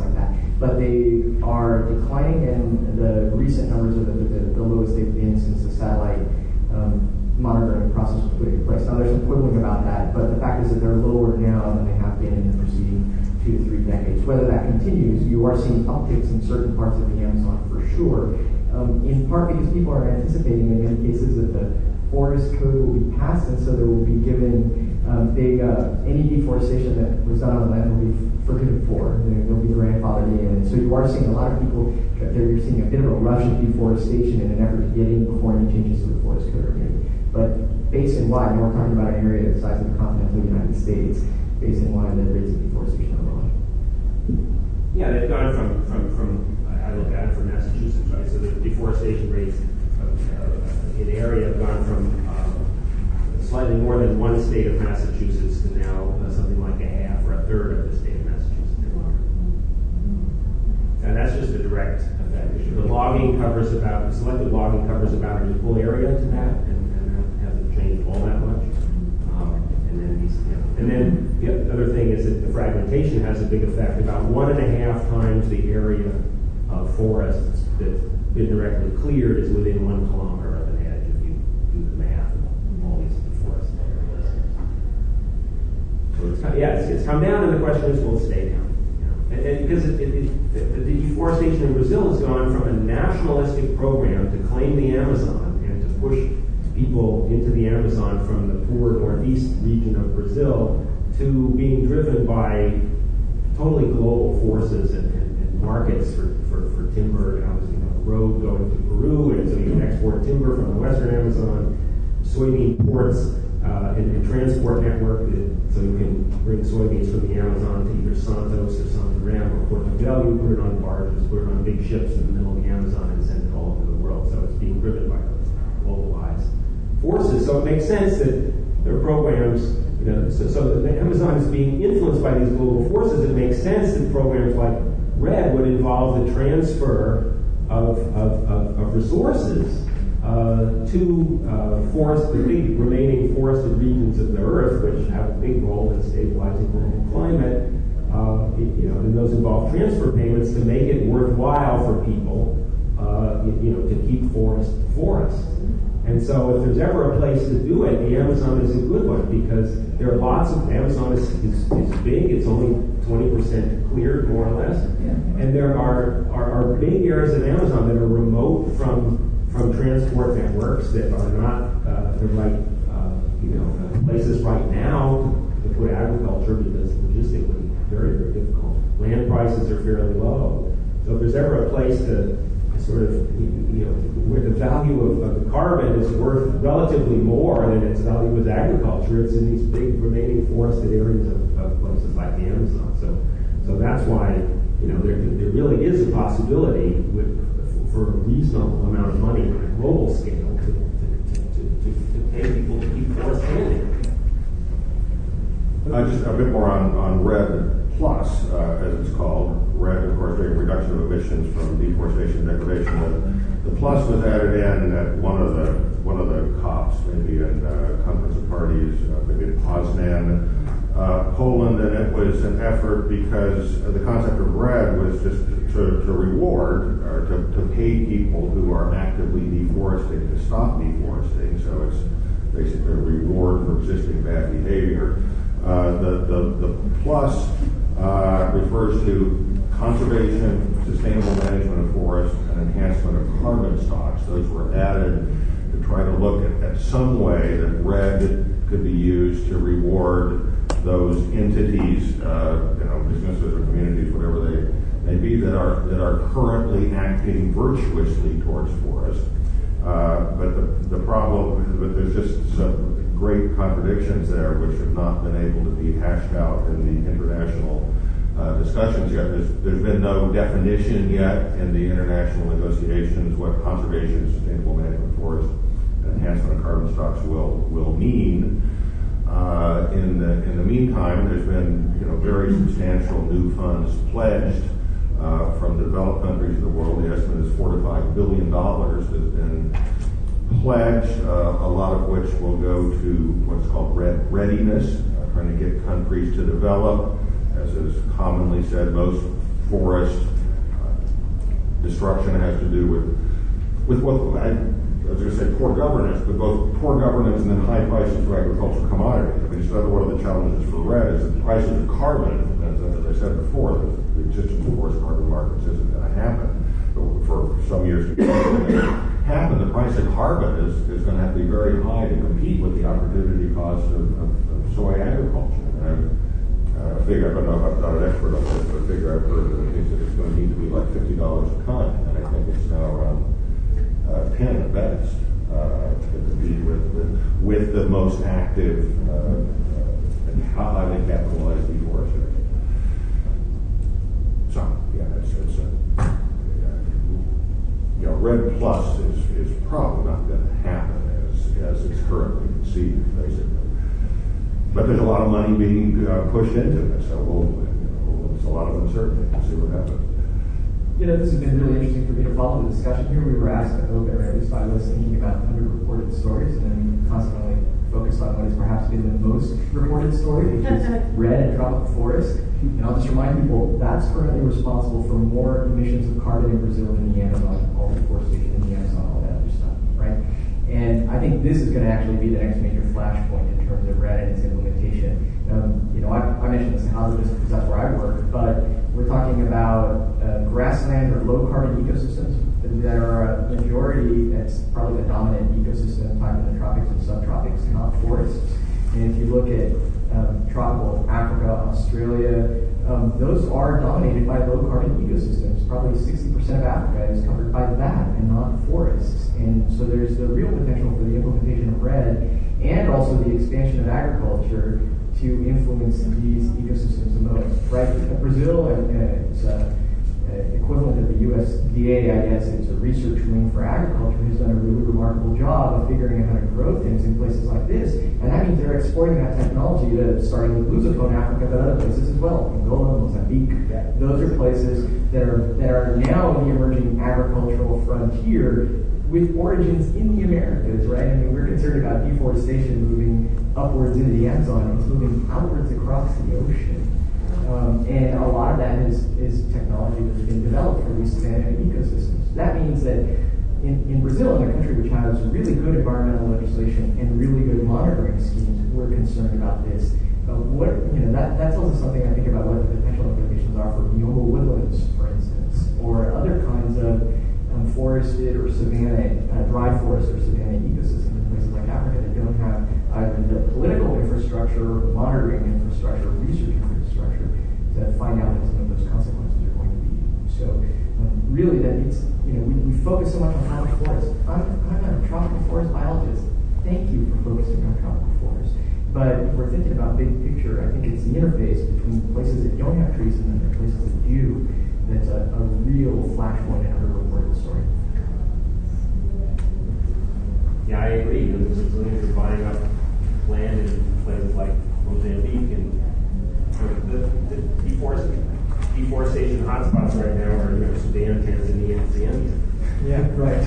[SPEAKER 3] are declining, and the recent numbers are the lowest they've been since the satellite monitoring process was put in place. Now, there's some quibbling about that, but the fact is that they're lower now than they have been in the preceding 2 to 3 decades. Whether that continues, you are seeing upticks in certain parts of the Amazon for sure, in part because people are anticipating in many cases that the forest code will be passed, and so there will be given any deforestation that was done on the land will be forgiven for. They'll be grandfathered in. And so you are seeing a lot of people, you're seeing a bit of a rush of deforestation in an effort to get in before any changes to the forest code are made. But basin-wide, and we're talking about an area the size of the continental United States, basin-wide, the rates of deforestation are low.
[SPEAKER 2] Yeah, they've gone from I look at it from Massachusetts, right? So the deforestation rates in area have gone from slightly more than one state of Massachusetts to now something like a half or a third of the state of Massachusetts. And that's just a direct effect. The logging covers about, selective logging covers about an equal area to that, and that hasn't changed all that much. And then the other thing is that the fragmentation has a big effect. About 1.5 times the area of forests that's been directly cleared is within 1 kilometer of an edge if you do the math of all these deforested areas. So it's come down, and the question is, will it stay down? And because the deforestation in Brazil has gone from a nationalistic program to claim the Amazon and to push people into the Amazon from the poor northeast region of Brazil to being driven by totally global forces and markets for timber. Now there's a road going to Peru, and so you can export timber from the western Amazon, soybean ports, and transport network, so you can bring soybeans from the Amazon to either Santos or Santarém or Porto Velho, put it on barges, put it on big ships in the middle of the Amazon, and send it all over the world. So it's being driven by those globalized forces. So it makes sense that there are programs, so the Amazon is being influenced by these global forces. It makes sense that programs like REDD would involve the transfer of resources to the big remaining forested regions of the Earth, which have a big role in stabilizing global climate. And those involve transfer payments to make it worthwhile for people, to keep forests. And so if there's ever a place to do it, the Amazon is a good one, because there are lots of, the Amazon is big, it's only 20% cleared, more or less. Yeah. And there are big areas of Amazon that are remote from transport networks that are not the right, places right now to put agriculture, because logistically very, very difficult. Land prices are fairly low. So if there's ever a place to sort of, where the value of the carbon is worth relatively more than its value as agriculture, it's in these big remaining forested areas of places like the Amazon. So that's why, there really is a possibility for a reasonable amount of money on a global scale to pay people to keep forests standing.
[SPEAKER 4] Just a bit more on REDD Plus, as it's called. REDD, of course, being reduction of emissions from deforestation and degradation. The plus was added in at one of the COPs, maybe in Conference of Parties, maybe in Poznan, Poland, and it was an effort because the concept of REDD was just to reward or to pay people who are actively deforesting to stop deforesting. So it's basically a reward for existing bad behavior. The plus refers to conservation, sustainable management of forests, and enhancement of carbon stocks. Those were added to try to look at some way that REDD could be used to reward those entities, businesses or communities, whatever they may be, that are currently acting virtuously towards forests. But the problem, but there's just some great contradictions there which have not been able to be hashed out in the international discussions yet. There's been no definition yet in the international negotiations what conservation, sustainable management of forests, and enhancement of carbon stocks will mean. In the meantime, there's been very substantial new funds pledged from developed countries of the world. The estimate is $4 to $5 billion has been pledged, a lot of which will go to what's called readiness, trying to get countries to develop. As is commonly said, most forest destruction has to do with what I was going to say poor governance, but both poor governance and then high prices for agricultural commodities. I mean, so one of the challenges for REDD is that the prices of carbon, as I said before, the existence of forced carbon markets isn't going to happen. But for some years to happen, the price of carbon is going to have to be very high to compete with the opportunity cost of soy agriculture. And I figure, I'm not an expert on this, but I figure I've heard that it's going to need to be like $50 a ton, and I think it's now around 10 at best to compete with the most active and highly capitalized deforesters. So, yeah, it's REDD Plus is probably not going to happen as it's currently conceived, basically. But there's a lot of money being pushed into it, so it's a lot of uncertainty. We'll see what happens.
[SPEAKER 3] This has been really interesting for me to follow the discussion here. We were asked to open, or at least I was thinking about underreported stories, and then constantly focused on what has perhaps been the most reported story, which is REDD and tropical forest. And I'll just remind people, that's currently responsible for more emissions of carbon in Brazil than the Amazon, all deforestation in the Amazon, all that other stuff, right? And I think this is going to actually be the next major flashpoint in terms of REDD and its implementation. I mentioned this in Hollywood just because that's where I work, but we're talking about grassland or low carbon ecosystems that are a majority, that's probably the dominant ecosystem type in the tropics and subtropics, not forests. And if you look at tropical Africa, Australia, those are dominated by low carbon ecosystems. Probably 60% of Africa is covered by that and not forests. And so there's the real potential for the implementation of REDD and also the expansion of agriculture to influence these ecosystems the most. Right? Brazil, it's equivalent of the USDA, I guess, it's a research wing for agriculture, has done a really remarkable job of figuring out how to grow things in places like this. And that means they're exporting that technology to, starting with Lusophone Africa, but other places as well, Angola, Mozambique. Those are places that are now in the emerging agricultural frontier with origins in the Americas, right? I mean, we're concerned about deforestation moving upwards into the Amazon. It's moving outwards across the ocean. And a lot of that is technology that's been developed for these savanna ecosystems. That means that in Brazil, in a country which has really good environmental legislation and really good monitoring schemes, we're concerned about this. That tells us something, I think, about what the potential implications are for bioma woodlands, for instance, or other kinds of forested or savanna, dry forest or savanna ecosystems in places like Africa that don't have either the political infrastructure, monitoring infrastructure, research infrastructure to find out what some of those consequences are going to be. So really that it's, we focus so much on tropical forests. I'm a tropical forest biologist. Thank you for focusing on tropical forests. But if we're thinking about big picture, I think it's the interface between places that don't have trees and then the places that do that's a real flashpoint and underreported story.
[SPEAKER 2] Yeah, I agree. The Brazilians are buying up land in places like Mozambique, and the deforestation hotspots right now are Sudan, Tanzania, and Zambia.
[SPEAKER 3] Yeah, right.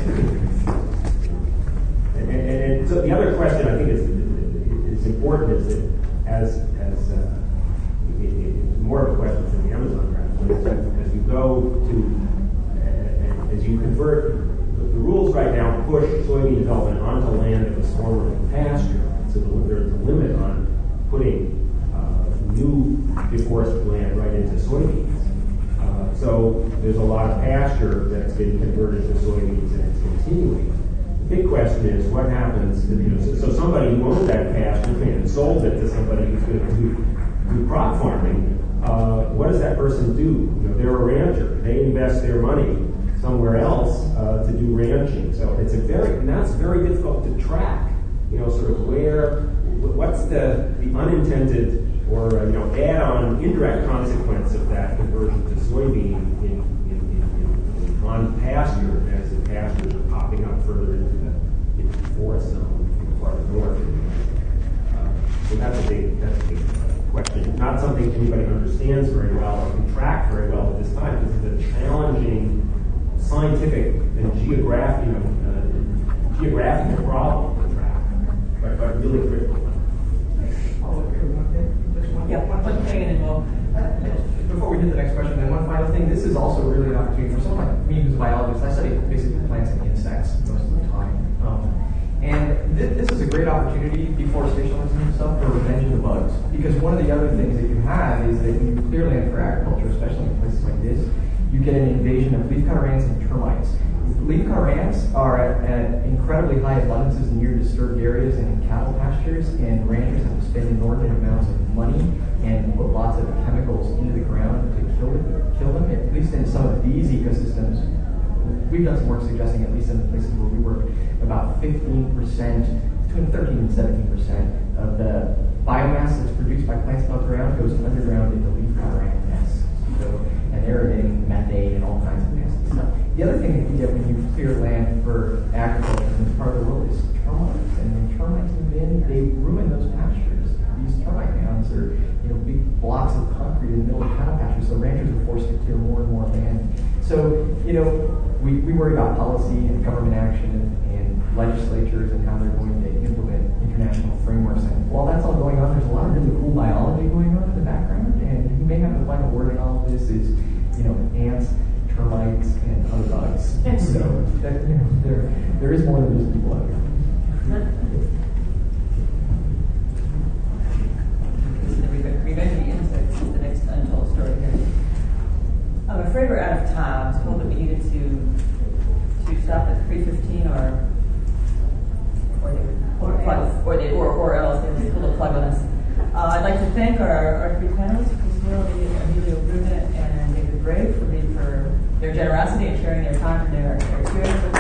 [SPEAKER 2] and so the other question I think is important is that as more of a question for the Amazon grasslands, as you go to as you convert the rules right now push soybean development onto land that was formerly pasture. So there's a limit on putting new deforested land right into soybeans. So there's a lot of pasture that's been converted to soybeans and it's continuing. The big question is what happens to, so somebody who owns that pasture and sold it to somebody who's going to do crop farming, what does that person do? They're a rancher. They invest their money somewhere else to do ranching. So it's that's very difficult to track. Sort of what's the unintended or add-on indirect consequence of that conversion to soybean on pasture as the pastures are popping up further into the forest zone from the farther north. So that's a big question. Not something anybody understands very well or can track very well at this time. This is a challenging scientific and geographic problem to track, but really critical one.
[SPEAKER 1] Yeah, one thing, and then we'll.
[SPEAKER 2] Before we
[SPEAKER 3] hit the next question, and one final thing, this is also really an opportunity for someone like me who's a biologist. I study basically plants and insects most of the time. And this is a great opportunity, deforestationalism and stuff, for revenge of the bugs. Because one of the other things that you have is that when you clear land for agriculture, especially in places like this, you get an invasion of leafcutter ants and termites. Leafcutter ants are at incredibly high abundances near disturbed areas and in cattle pastures, and ranchers have to spend inordinate amounts of money and put lots of chemicals into the ground to kill them. At least in some of these ecosystems, we've done some work suggesting, at least in the places where we work, about 15%, between 13 and 17% of the biomass that's produced by plants above ground goes underground into leafcutter ant nests. And they're emitting methane and all kinds of nasty stuff. The other thing that you get when you clear land for agriculture in this part of the world is termites. And when termites move in, they ruin those pastures. These termite mounds are, big blocks of concrete in the middle of cattle pastures, so ranchers are forced to clear more and more land. So, we worry about policy and government action and legislatures and how they're going to implement international frameworks. And while that's all going on, there's a lot of really cool biology going on in the background, and who may have the final word in all of this is, ants, termites, and other bugs. And so there is more than just people out here.
[SPEAKER 5] Revenge the insects is the next untold story here. I'm afraid we're out of time. I was told that we needed to stop at 3:15 or else they would pull a plug on us. I'd like to thank our three panelists, Chris Neal, Emilio Bruna, and David Gray, for their generosity and sharing their time and their experience with